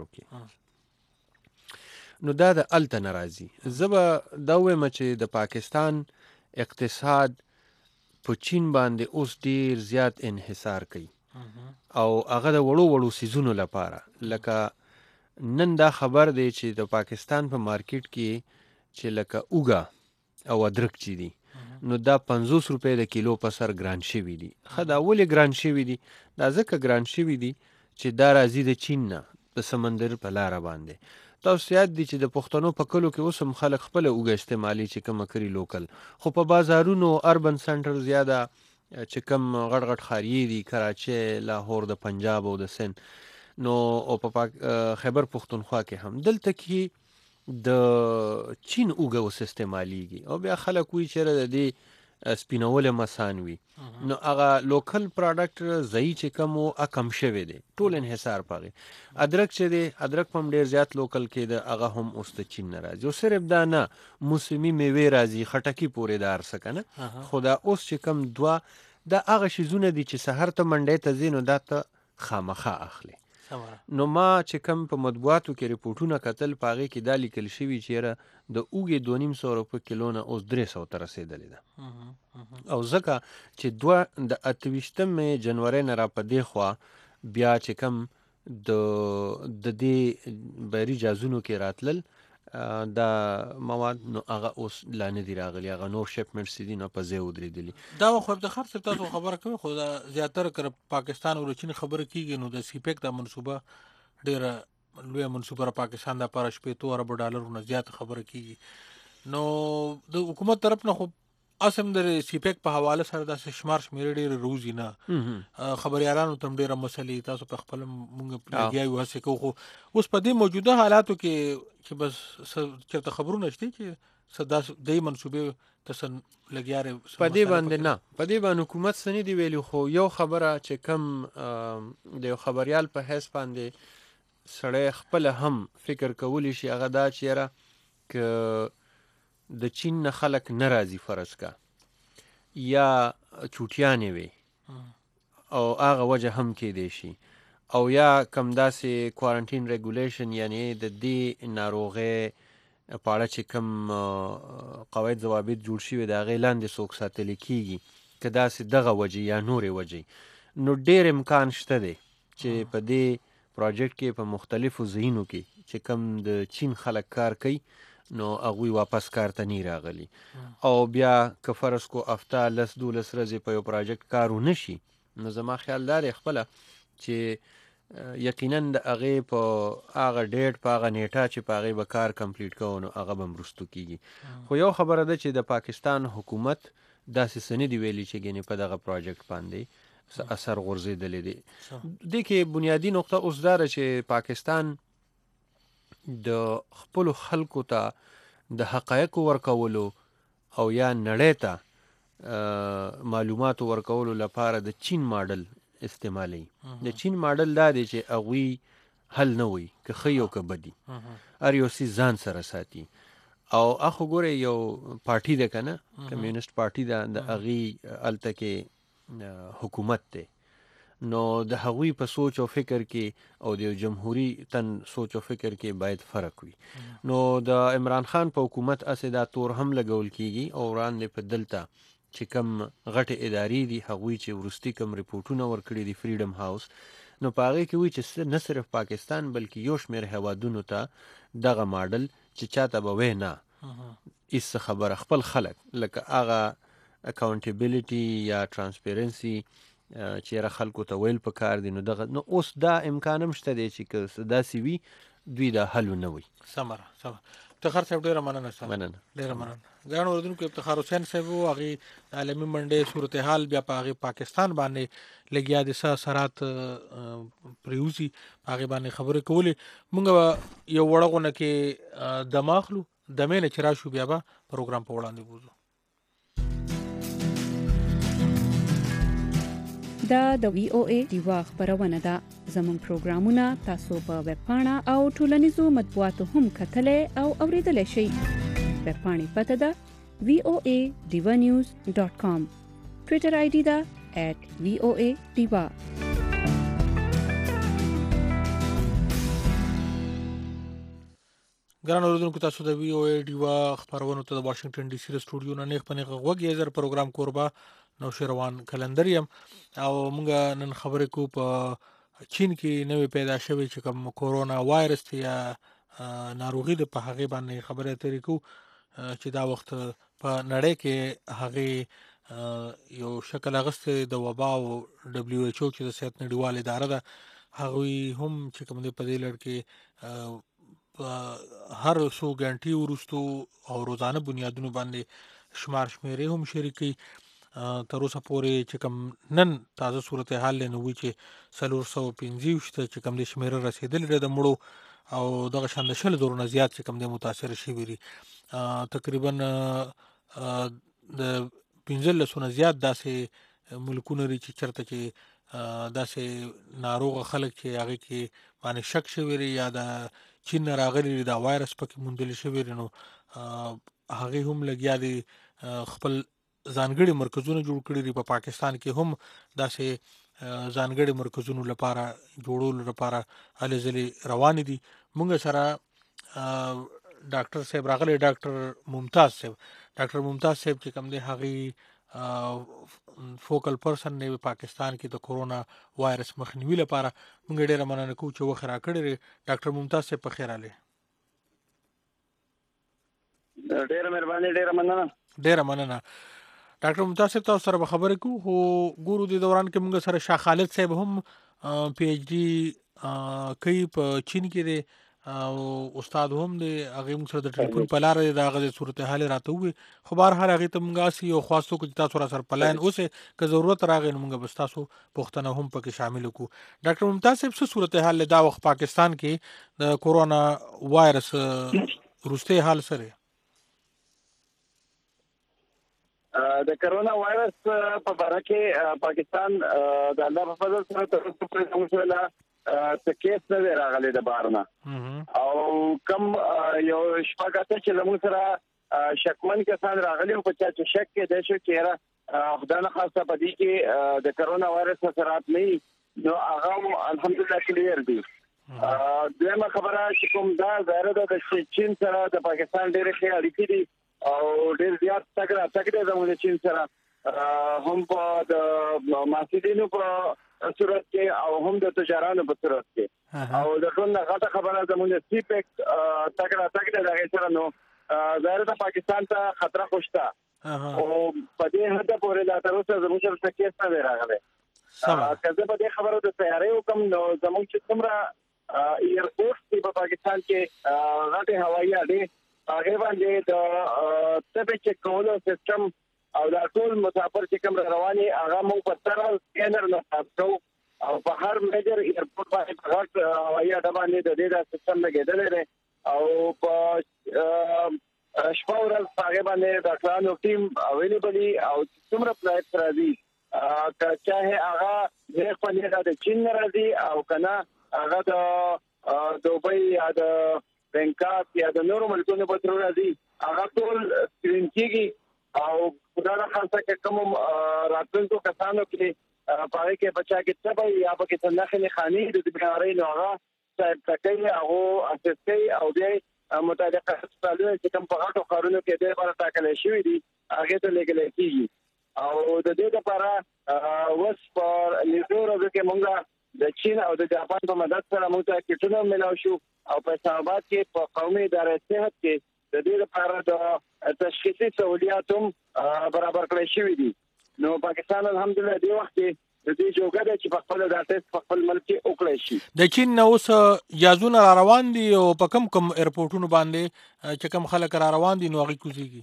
کې نو دا د الته نه راځي. زه به دا وایم چې د پاکستان اقتصاد په چین باندې اوس ډیر زیات انحصار کوي او هغه د وړو وړو سیزونو لپاره لکه نن دا خبر دی چې د پاکستان په مارکیټ کې چې لکه اوګه او ادرک چي دي نو دا 50 روپے د کیلو په سر ګران شوی دي. خدا ولې ګران شوی دي؟ دا ځکه ګران شوی دي چې دا راځي د چین نه د سمندر په لار باندې. تاسو یاد دي چې د پښتنو په کلو کې اوس هم خلک خپل اوګه استعمالي چې کوم کری لوکل، خو په بازارونو اربن سنټر زیاده چې کوم غټ غټ خاري دي، کراچي، لاهور د پنجاب او د سند نو او په خیبر پښتونخوا کې هم دلته کې د چین اوګه اوس استعمالیږي او بیا خلک وی چې د دې سپینول مسان وي نو هغه لوکل پروډکټ زئی چې کوم او کم شوی دی ټول انحصار پغی. ادرک چې دی ادرک هم ډیر زیات لوکل کې د هغه هم اوس د چین نه راځي او صرف دا نه موسمي میوه راځي خټکی پورې دار سکنه خدا اوس چې کوم دوا د هغه شیزونه دي چې سحر ته منډه ته زینو دا ته خامخه اخلي. نو ما چې کوم په مطبوعاتو کې ریپورتونه کتل پاغه کې دا لیکل شوی چې د اوګه 250 روپے کیلو نه اوس 300 ته رسیدلې ده او ځکه چې دوه د 28 جنوري نه را پدې خوا بیا چې کوم د دې بری جازونو کې راتلل دا مواد نو هغه اوس لانه دی راغلی هغه نور شپمنټ سي دي نه په ځای ودرېدلی. دا خو د خرڅ تاسو خبره کوي خو دا زیاتره کر پاکستان او چین خبره کیږي نو د سیپیک د منصوبه ډیره لوی منصوبه پاکستان د لپاره $2 ارب ډالرونو زیات خبره کیږي نو د حکومت طرف نه خو اسم د سیپیک په حواله سره د شمار شمیر ډیر روزي نه خبريالانو تم ډیره مسلې تاسو په خپل مونږ پلاګیو هڅه کوو خو اوس په دې موجوده حالاتو کې بس چرته خبرونه شته چې صدا د منصوبه تسن لګیاره په دې باندې نه په دې باندې حکومت سنې دی ویلو خو یو خبره چې کم د خبريال په حساب باندې سړی خپل هم فکر کولی شي هغه دا چیرې ک د چین نه خلک ناراضي فرض کا یا چوټیانې وي او هغه وجه هم کې دی شي او یا کم داسې کوارنټین ریګولیشن یعنی د دې ناروغه پاړه چې کم قواعد ضوابط جوړ شي د غیلاند سوک ساتل کیږي کدا سي دغه وجه یا نورې وجه نو ډېر امکان شته دی چې په دې پروجیکټ کې په مختلفو ځایونو کې چې کم د چین خلک کار کوي نو هغه واپس کار ته نه راغلي او بیا کفرس کو افتا لس دولس ورځې په یو پروجیکټ کارو نشي نو زما خیال دار خپل چې یقینا د هغه په هغه ډیټ په هغه نیټه چې په هغه به کار کمپلیټ کوو نو هغه به مرستو کیږي. خو یو خبره ده چې د پاکستان حکومت داسې سند دی ویلي چې ګنې په دغه پروجیکټ باندې اثر غورځیدل دي. د کې بنیادی نقطه اوس دا چې پاکستان د خپل خلکو ته د حقایق ورکولو او یا نړۍ ته معلومات ورکولو لپاره د چین ماډل استعمالي. د چین ماډل دا دی چې هغه حل نه وي که خيو که بدی ار یو سي ځان سره ساتي او اخو ګوره یو پارټي ده کنه کمیونست پارټي ده د اغي الته کې حکومت ده نو د هغوی په سوچ او فکر کې او د جمهوریت تن سوچ او فکر کې باید فرق وي. نو د عمران خان په حکومت اسدا تور هم لګول کیږي او وړاندې په دلته چې کم غټه ادارې دي هغوی چې ورستی کم ریپورتونه ورکړي دي فریډم هاوس نو پاره کې وی چې نه صرف پاکستان بلکې یو شمېر هوادونو ته دغه ماډل چې چاته به وینا اس خبره خپل خلک لکه هغه اکاونټیبিলিټي یا ترانسپیرنسي چې را خلکو ته ویل په کار دي نو دغه نو اوس دا امکان هم شته دی چې دا سی وی دوی دا حل نه وي. سمره افتخار صاحب ډیره مننه ډیره مننه ګران اوردونکو افتخار حسین صاحب هغه عالمي منډه صورتحال بیا په هغه پاکستان باندې لګیا د سرات پریوزي هغه باندې خبرې کولې مونږ یو وړغونه کې دماغلو دمه نه چرآ شو بیا به پروګرام په وړاندې بوزو. دا د وی او ای دیوا خبرونه ده زموږ پروګرامونه تاسو په ویب پاڼه او ټولنیزو مطبوعاتو هم کتلې او اوریدلای شئ. ویب پاڼې پته ده voanews.com ټوئیټر آی ډی ده @voadiva. ګران اوریدونکو تاسو د وی او ای ډیوا خبرونه ته د واشنگټن ډي سي سټوډیو نه نیغ پنیغه وګي زر پروګرام کوربه نو شروان کلندر یم او موږ نن خبرې کو په چین کې نوې پیدا شوی چې کوم کورونا وایرس یا ناروغي د په هغه باندې خبره اترې کو چې دا وخت په نړۍ کې هغه یو شکل اغسته د وبا او دبليو ایچ او چې د صحت نړیواله اداره ده هغه هم چې کوم د پدې لړ کې هر څو غنټي ورستو او روزانه بنیادونو باندې شمیرې هم شریکي تر اوسه پورې چې کوم نن تازه صورتحال نه وی چې 415 چې کوم د شمیرې رسیدل د مړو او دغه شان د شل زورونه زیات چې کوم د متاثر شي ویري تقریبا د 15 سونه زیات داسې ملکونه لري چې چرته کې داسې ناروغ خلک چې هغه کې باندې شک شوی یا د چین راغلي دا وایرس پکې موندل شوی نو هغه هم لګیا دي خپل ځانګړي مرکزونه جوړ کړي دي په پاکستان کې هم داسې ځانګړي مرکزونو لپاره جوړول لپاره هلې ځلې روان دي موږ سره ډاکټر صاحب راغلي ډاکټر ممتاز صاحب چې کوم دی هغه فوکل پرسن نه پاکستان کې د کورونا وایرس مخنیوي لپاره موږ ډېر مننه کوو چې وخت راکړی ډاکټر ممتاز صاحب په خیر اله ډېر مهرباني ډېر مننه ډاکټر ممتاز صاحب تاسو سره خبرې کوو خو ګورو د دوران کې موږ سره شاه خالد صاحب هم پی ایچ ډي کوي په چین کې دی او استاد هم دی هغه موږ سره د ټلیفون په لار د هغه صورتحال راته وي خو بهر هر هغه ته موږ اسی او خاصو کو تاسو سره په لاین اوسه که ضرورت راغی موږ به تاسو پوښتنه هم پکې شامل کو ډاکټر ممتاز صاحب څه صورتحال دا وخت پاکستان کې د کورونا وایرس روسته حال سره د کرونا وایرس په اړه کې پاکستان د الله په فضل سره تر اوسه پورې موږ کیس نه راغلی د بارنا او کم یو شپږاته چې موږ سره شکمن کسان راغلي او په چا چې شک کې د شو کې خدانه خاصه په دې کې د کرونا وایرس اثرات نه نو هغه الحمدلله کلیر دي دغه خبره چې کوم دا ظاهر ده چې چین سره د پاکستان ډېر ښه اړیکې دي او ډېر زیات تګره زموږ چین سره هم په د ماسیدینو په صورت کې او هم د تجارانو په صورت کې او د ټول غټه خبره زموږ سی پیک تګره دغه سره نو ظاهر ده پاکستان ته خطر خوشته او په دې هدا پورې لا تر اوسه زموږ سره کیس نه راغلی کله په دې خبرو د تیارې حکم نو زموږ چې څومره ایرپورټ په پاکستان کې غټه هوایي اډې هغه باندې د تبه چک کولو سیستم او دا ټول مسافر چې کوم رواني هغه موږ په تر سکینر نه تاسو او په هر میجر ایرپورټ باندې غټ هوایي اډه باندې د دې سیستم لګیدل لري او په شپه ورځ هغه باندې ډاکټرانو ټیم اویلیبل او څومره فلایټ راځي چاهه هغه د خپل د چین راځي او کنه هغه د دوبۍ یا د بنکاک یا د نورو ملکونو په تر راځي هغه ټول سکرین کیږي او خدای خاصه کې کوم راتلونکو کسانو کې پاره کې بچا کې تبه یا په کې تنخې خاني د بیماری نو هغه تکي او اساسي او د متعلقه سوالونه چې کوم په غاټو قانونو کې د لپاره ټاکل شوی دي هغه ته لګل کیږي او د دې لپاره وس پر لیدورو کې مونږه د چین او د جاپان په مدد سره موږ ته کټونه ملاو شو او په اسلامآباد کې په قومي ادارې صحت کې د دې لپاره د تشخیصي سہولیات هم برابر کړی شوی دي نو پاکستان الحمدلله دی وخت کې د دې جوګه د چې په خپل د ټیسټ په خپل ملک کې وکړی شي د چین نو اوس یازونه روان دي او په کم ایرپورټونو باندې چې کم خلک روان دي نو هغه کوزيږي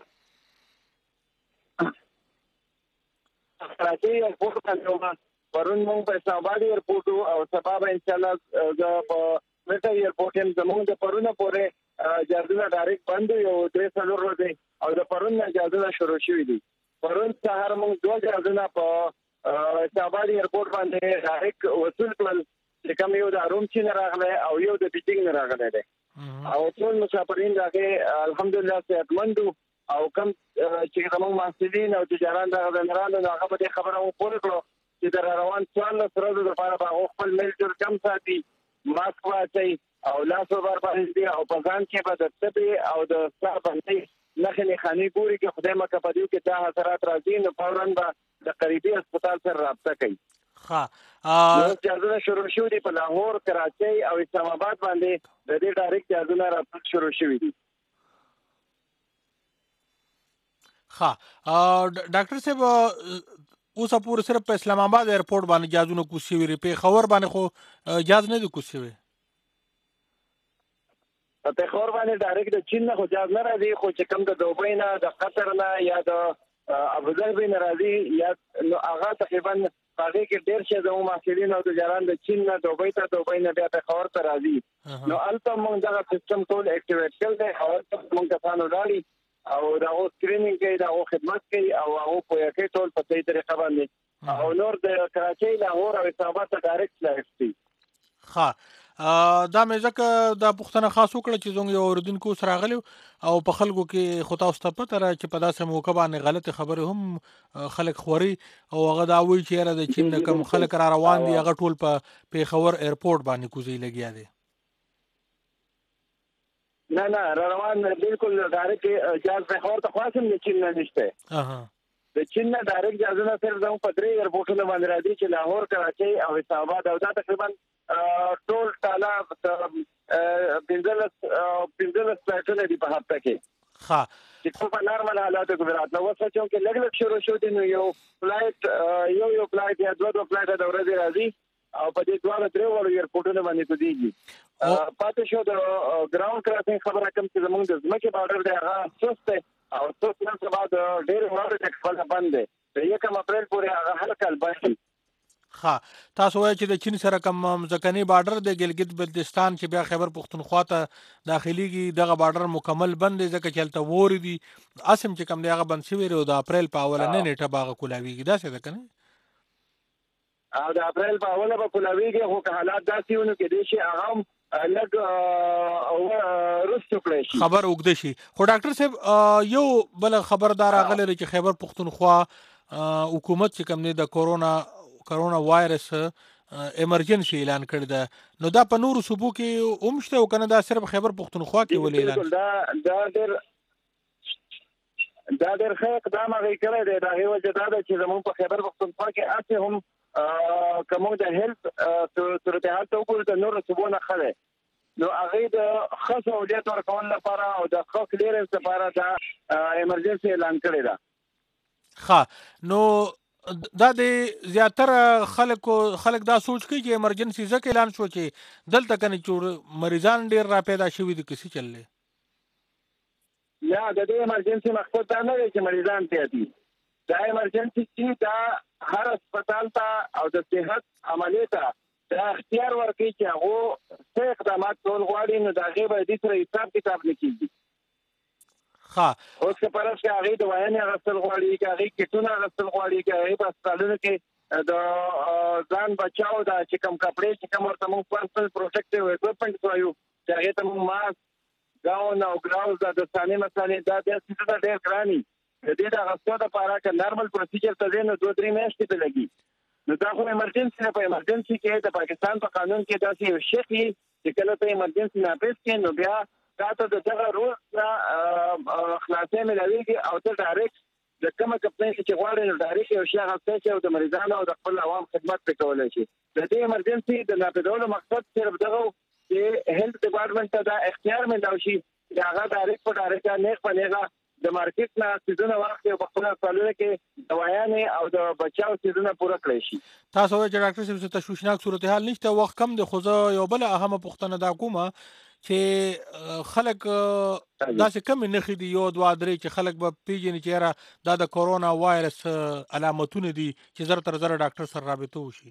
راځي ایرپورټ باندې پرون موږ په اسلامآباد ایرپورټ او سبا به ان شاء الله د میټر ایرپورټ هم زموږ د پرونه پورې اجازه ډایرکټ بند یو 3 ورځې او د پرون اجازه شروع شوې دي پرون سهار موږ دوه اجازه په اسلامآباد ایرپورټ باندې ډایرکټ وصول کړل چې کوم یو د روم چین راغله او یو د بیجینګ راغله ده او ټول مسافرین راغلي الحمدلله صحتمند او کم چې کوم مسافرین او تجاران راغلي نو هغه به خبره مو پوره کړو چې د روان څوال سره د لپاره به خپل ملګر کم ساتي ماسک واچي او لاس ور باندې دي او په ځان کې به د طبي او د سر باندې نخنې خاني ګوري کې خدای مکه په دې کې دا حضرات راځي نو فورا به د قریبي هسپتال سره رابطه کوي. ها نو جازونه شروع شو دي په لاهور، کراچۍ او اسلام آباد باندې د دې ډایرکټ جازونه رابطه شروع شوې دي. ها ډاکټر صاحب اوس پورې صرف په اسلام آباد ایرپورټ باندې جازونه کوشي وي، په خبر باندې خو جاز نه دي کوشي وي. په خبر باندې ډایرکټ د چین نه خو جاز نه راځي، خو چې کوم د دوبۍ نه، د قطر نه یا د ابوظبي نه راځي یا نو هغه تقریبا هغه کې ډېر شه د محصلین او تجاران د چین نه دوبۍ نه بیا په خبر ته راځي. نو البته موږ دا سیستم ټول اکټیویټ کړل دی او موږ کسانو راړي او دا او سکرینینګ کوي، دا او خدمت کوي او هغه په یوه ټول په صحیح طریقه باندې او نور د کراچۍ، لاهور او اسلام آباد ته ډایرکټ لایسي. ها دا مې ځکه دا پوښتنه خاص وکړه چې زموږ یو اوریدونکو سره راغلی او په خلکو کې خو تاسو ته پته را چې په داسې موقع باندې غلطې خبرې هم خلک خوري او هغه دا وایي چې یاره د چین نه کوم خلک را روان دي هغه ټول په پیښور ایرپورټ باندې کوزی لګیا دي. نه را روان بالکل ډایرکټ جاز پیښور ته خاصم د چین نه نشته. د چین نه ډایرکټ جازونه صرف زموږ په 3 ایرپورټونو باندې راځي چې لاهور، کراچۍ او اسلام آباد او دا تقریبا ټول ټاله 15 فلایټونه دي په هفته کې. ها چې کوم په نارمل حالاتو کې راتله وسه چې لږ شروع شو دي نو یو فلایټ یا دوه فلایټ د ورځې راځي او په دې دوه درې وړو ایرپورټونو باندې کوي. پاتې شو د ګراوند کراسینګ خبره کوم چې زموږ د ځمکې بارډر دی هغه سست او سست نه سبا د ډېر وړو ټیکس باندې د 1 اپریل پورې هغه هلکل باندې. ها تاسو وایئ چې د چین سره کوم ځمکنی بارډر د ګلګت بلتستان چې بیا خیبر پختونخوا ته داخليږي دغه بارډر مکمل بند دی ځکه چې هلته ووري دي اسم چې کوم دی هغه بند شوی او د اپریل په اولنۍ نیټه باغ کولاویږي داسې ده کنه او د اپریل په اوله به کولاویږي خو که حالات داسې ونه کې دي چې هغه لږ رسو کړی شي خبر وګد شي. خو ډاکټر صاحب یو بل خبردار راغلی چې خیبر پختونخوا حکومت چې کوم دی د کرونا وایرس ایمرجنسي اعلان کړی ده نو دا په نورو صوبو کې اومشته او کنه دا صرف خیبر پختونخوا کې ولې اعلان دا ډېر ښه اقدام هغه کړی دی. دا هغه وجه دا ده چې زموږ په خیبر پختونخوا کې هسې هم کومو د هیلث صورتحال ته وګورو د نورو صوبو نه ښه دی نو هغه د ښه سہولیت ورکول لپاره او د ښه کلیرنس لپاره دا ایمرجنسي اعلان کړی ده. ښه نو دا د زیاتره خلک دا سوچ کوي چې ایمرجنسي ځکه اعلان شو چې دلته کنه چې مریضان ډیر را پیدا شوي دي کسي چللې یا د دې ایمرجنسي مقصد دا نه دی چې مریضان پیدا دا ایمرجنسي چې دا هر هسپتال ته او د صحت عملي ته دا اختیار ورکړي چې هغه څه اقدامات ټول غواړي نو دا غي به د سره حساب کتاب لیکي. اوس که پرس کې هغه د وایي غسل غواړي کې هغه کټونه غسل غواړي کې هغه په هسپتالونو کې د ځان بچاو دا چې کوم کپڑے چې کوم ورته موږ پرسنل پروټیکټیو اکوپمنټ وایو چې هغه ته موږ ماسک گاون او ګراوز د ثاني مسالې دا د څه ډېر ګراني د دې د غسل لپاره چې نارمل پروسیجر ته نه 2-3 میاشتې ته لګي نو دا خو ایمرجنسي نه په ایمرجنسي کې د پاکستان په قانون کې داسې یو شی چې کله ته ایمرجنسي نافذ کړي نو بیا تاسو د دغه روز خلاصې ملويږي او ته ډایرکټ د کومه کمپنۍ چې غواړي نو ډایرکټ یو شی غوښتل چې د مریضانو او د خپل عوام خدمت وکولای شي. د دې ایمرجنسي د ناپیدولو مقصد صرف دغه چې هیلث ډپارټمنټ ته دا اختیار ملو شي چې هغه ډایرکټ په ډایرکټ نه خپلېږي د مارکیټ نه سيزونه وخت په خپل سالونه کې دوايانې او د بچاو سيزونه پوره کړی شي. تاسو چې ډاکټر صاحب څه تشویشناک صورتحال نشته وخت کم د خوځه یو بل اهمه پوښتنه دا کومه چې خلک داسې کم نه خېدي یو دوه درې چې خلک به پیژني چې را دا د کورونا وایرس علامتونه دي چې زر تر زر ډاکټر سره رابطه وشي.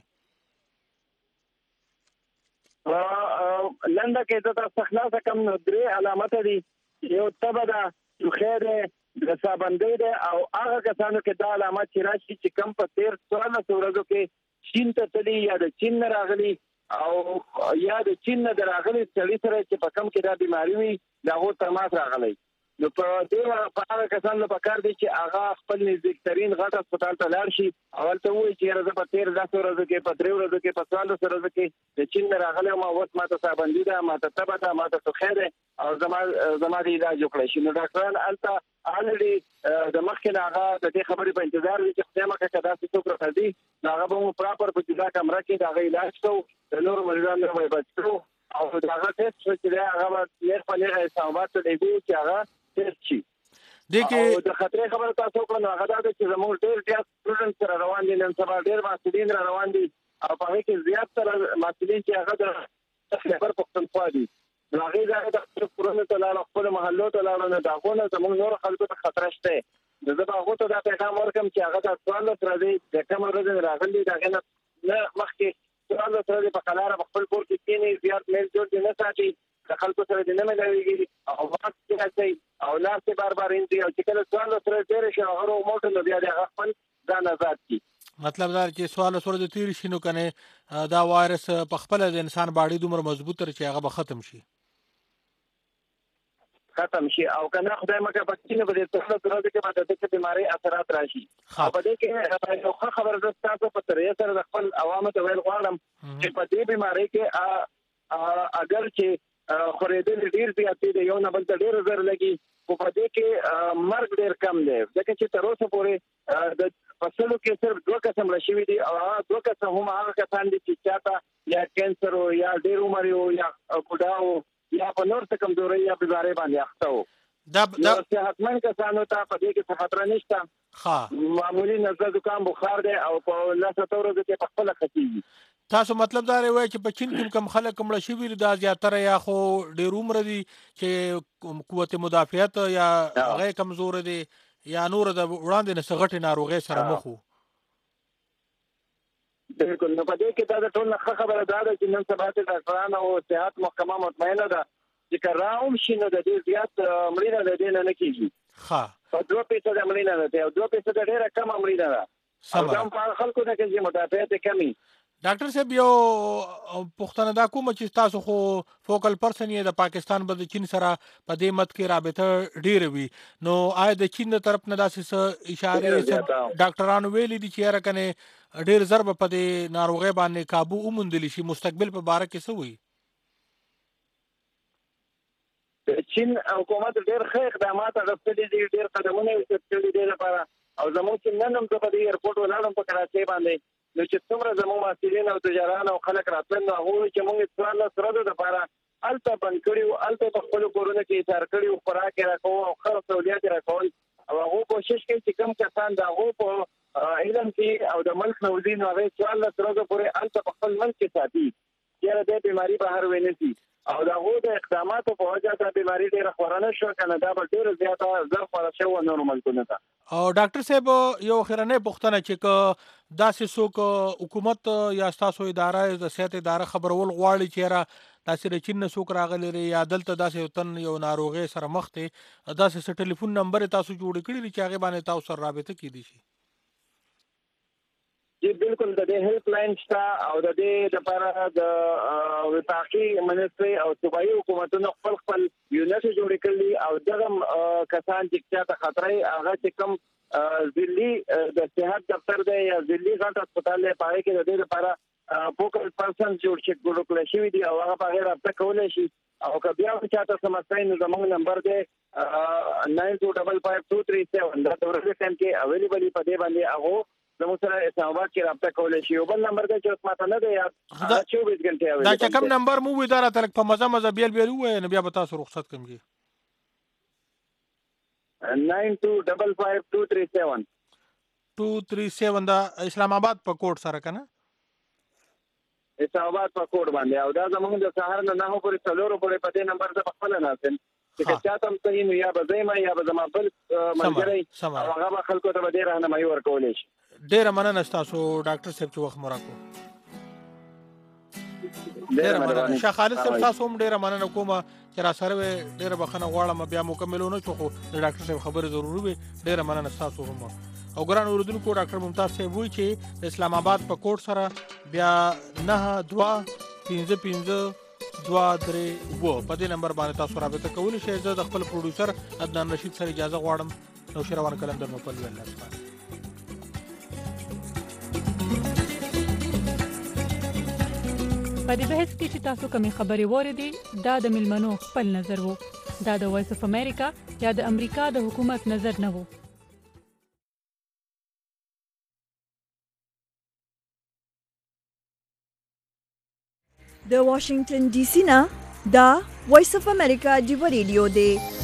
لنډه کې دا تخلاص کم درې علامات دي یو تبه ده خیر د صابندې ده او هغه کسانو کې دا علامات چې راشي چې کم په 13 ورځو کې چین ته تللی یا د چین نه راغلي او یا د چین نه راغلي سړي سره چې په کم کې دا بیماری وي دا هو تر ماس راغلی نو په دې هغه کسان له پکار دي چې هغه خپل نزدېکترین غټ هسپتال ته لاړ شي او ته وایي چې زه په 13 ورځو کې په 3 ورځو کې په 14 ورځو کې د چین راغلی ما اوس ماته صابندي ده ماته تبه ده ماته ټوخی ده او زما د علاج وکړی شي. نو ډاکټران هلته الریډي د مخکې نه هغه د دې خبرې په انتظار وي چې خدای مکړه که داسې څوک راځي نو هغه به مو پراپر په جدا کمره کې د هغه علاج کوو د نورو مریضانو نه به یې بچ کړو او د هغه ټیسټ چې دی هغه به نېغ په نېغه اسلاماباد ته لیږو چې هغه ټیسټ شي. او د خطرې خبره تاسو وکړه نو هغه دا ده چې زموږ ډېر زیات سټوډنټ سره روان دي نن سبا ډېر محصلین را روان دي او په هغې کې زیات سره محصلین چې هغه د خیبر پښتونخوا دي نو هغې ځای د خپلو کورونو ته لاړو خپلو محلو ته لاړو نو د هغو نه زموږ نورو خلکو ته خطره شته. نو زه به هغو ته دا پیغام ورکړم چې هغه د 14 ورځې د کومه ورځ نه راغلي د هغې نه مخکې 14 ورځې په قلاره په خپل کور کې کښېني زیات میل جوړ دې نه ساتي د خلکو سره دې نه ملاویږي او ماسک دې اچوي او لاس دې بار بار انځي او چې کله 14 ورځې تېرې شي هغه موټر نو بیا د هغه خپل ځان آزاد کړي. مطلب دا چې 14 ورځې تېرې شي نو کنه دا وایرس په خپله د انسان باډي دومره مضبوط تر چې هغه به ختم شي او کنه خدای مکه پکې نه بده څه ورځې کې باندې د بیماری اثرات راشي. او په دې کې یو خبره ده تاسو په طریقه سره د خپل عوامو ته ویل غواړم چې په دې بیماری کې اگر چې خورېدل ډیر زیات دي یو نه بل ته ډیر زر لګي خو په دې کې مرګ ډیر کم دی ځکه چې تر اوسه پورې د فصلو کې صرف 2 قسم راشي دي او 2 قسم هم هغه کسان دي چې چاته یا کینسر او یا ډیر عمر یا بوډا یا په نور څه کمزوري یا بیماری باندې اخته وو دا صحتمند کسانو ته په دې کې خطر نشته معمولی نزله زکام بخار دی او په 9 ورځې کې په خپل ختیږي. تاسو مطلب دا وایي چې په چین کې کم خلک مړه شوي دا زیاتره یا خو ډېر عمر دي چې قوت مدافعت یا هغه کمزور دي یا نور د وړاندې نه سغټي ناروغي سره مخ وو. بالکل نو په دې کې دا ټول نه خبره ده چې نن سبا ته ډاکټرانو او صحت محکمه مطمئنه ده چې کراوم شي نو د دې زیات مړینه د دې نه کیږي. په 2% مړینه ده او 2% ډیره کم مړینه ده. هم په خلکو د کې مدافعت کمی. ډاکټر صاحب یو پښتنه دا کوم چې تاسو خو فوکل پرسن یې د پاکستان په چین سره په دې مت کې رابطه ډیر وي نو آیا د چین طرف نه داسې اشاره ډاکټرانو ویلي دي چې را کنه ډیر ضرب په دې ناروغي باندې काबू وموندل شي مستقبل په باره کې څه وي؟ چین حکومت ډیر ښه اقدامات غوښتلي دي ډیر قدمونه اخیستلي دي لپاره او زموږ چې نن هم په دې ایرپورټ ولاړم په کراچۍ باندې نو چې څومره زموږ محصلین او تجاران او خلک راتلل نو هغوی چې موږ 14 ورځې دپاره هلته بند کړي وو هلته په خپلو کورونو کې ایثار کړي وو خوراک یې راکوو او ښه سهولیات یې راکول او هغوی کوشش کوي چې کوم کسان د هغوی په علم کې او د ملک نه وځي نو هغوی 14 ورځو پورې هلته په خپل ملک کې ساتي چېرې دې بیماري بهر ونیسي او د هغوی د اقداماتو په وجه دا بیماري ډېره خوره نه شوه که نه دا به ډېره زیاته زر خوره شوه نورو ملکونو ته. او ډاکټر صاحب یو اخرنۍ پوښتنه چې که داسې څوک حکومت یا ستاسو اداره د صحت اداره خبرول غواړي چې یاره داسې د چین نه څوک راغلی دی یا دلته داسې یو تن یو ناروغۍ سره مخ دی داسې څه ټلیفون نمبر یې تاسو جوړې کړي دي چې هغې باندې تاسو سره رابطه کیدی شي؟ جی بالکل د دې هیلپ لاین شته او د دې لپاره د وفاقي منسټري او صوبایي حکومتونو خپل یونټ جوړ کړي او دغه کسان چې چاته خطرې هغه چې کوم ضلعي د صحت دفتر دی یا ضلعي غټ هسپتال دی په هغې کې د دې لپاره فوکل پرسن جوړ کړی شوي دي او هغه په هغې رابطه کولی شي او که بیا هم چاته څه مسئله نو زموږ نمبر دی 92552337 دا د ورځې ټایم کې اویلیبل په دې باندې هغو زموږ سره اسلاماباد کې رابطه کولی شي. یو بل نمبر دی چې اوس ماته نه دی یاد 24 غنټې اویلیبل دا چې کوم نمبر مو وي دا راته لږ په مزه بیل ووایه نو بیا به تاسو رخصت کړم جي. 92552337 237 دا اسلام آباد په کوډ سره کنه اسلام آباد په کوډ باندې او دا زموږ د سهار نه 9 پورې 4 پورې په دې نمبر ته خپل ناسم چې چاته هم صحیح نو یا به زما یا به زما بل ملګری او هغه به خلکو ته به ډېر راهنمایي ورکولی شي. ډېره مننه ستاسو ډاکټر صاحب چې وخت مو راکړو. ډېره مننه شاه خالد صاحب تاسو هم ډېره مننه کوم چې را سره ډېره بخښنه غواړم بیا مکمل ونه شو خو د ډاکټر صاحب خبرې ضروري وي. ډېره مننه ستاسو هم او ګران اوریدونکو ډاکټر ممتاز صاحب وایي چې د اسلام آباد په کوډ سره بیا 9255 په دې نمبر باندې تاسو رابطه کولی شئ. زه د خپل پروډوسر عدنان رشید سره اجازه غواړم. نو شروان کلندر مو په لوي لاس باندې په دې بحث کې چې تاسو کومې خبرې واردې دا د ملمنو خپل نظر وو. دا د وایس اف امریکا یا د امریکا د حکومت نظر نه وو. د واشنگټن ډي سي نه دا وایس اف امریکا دی ریډیو دی.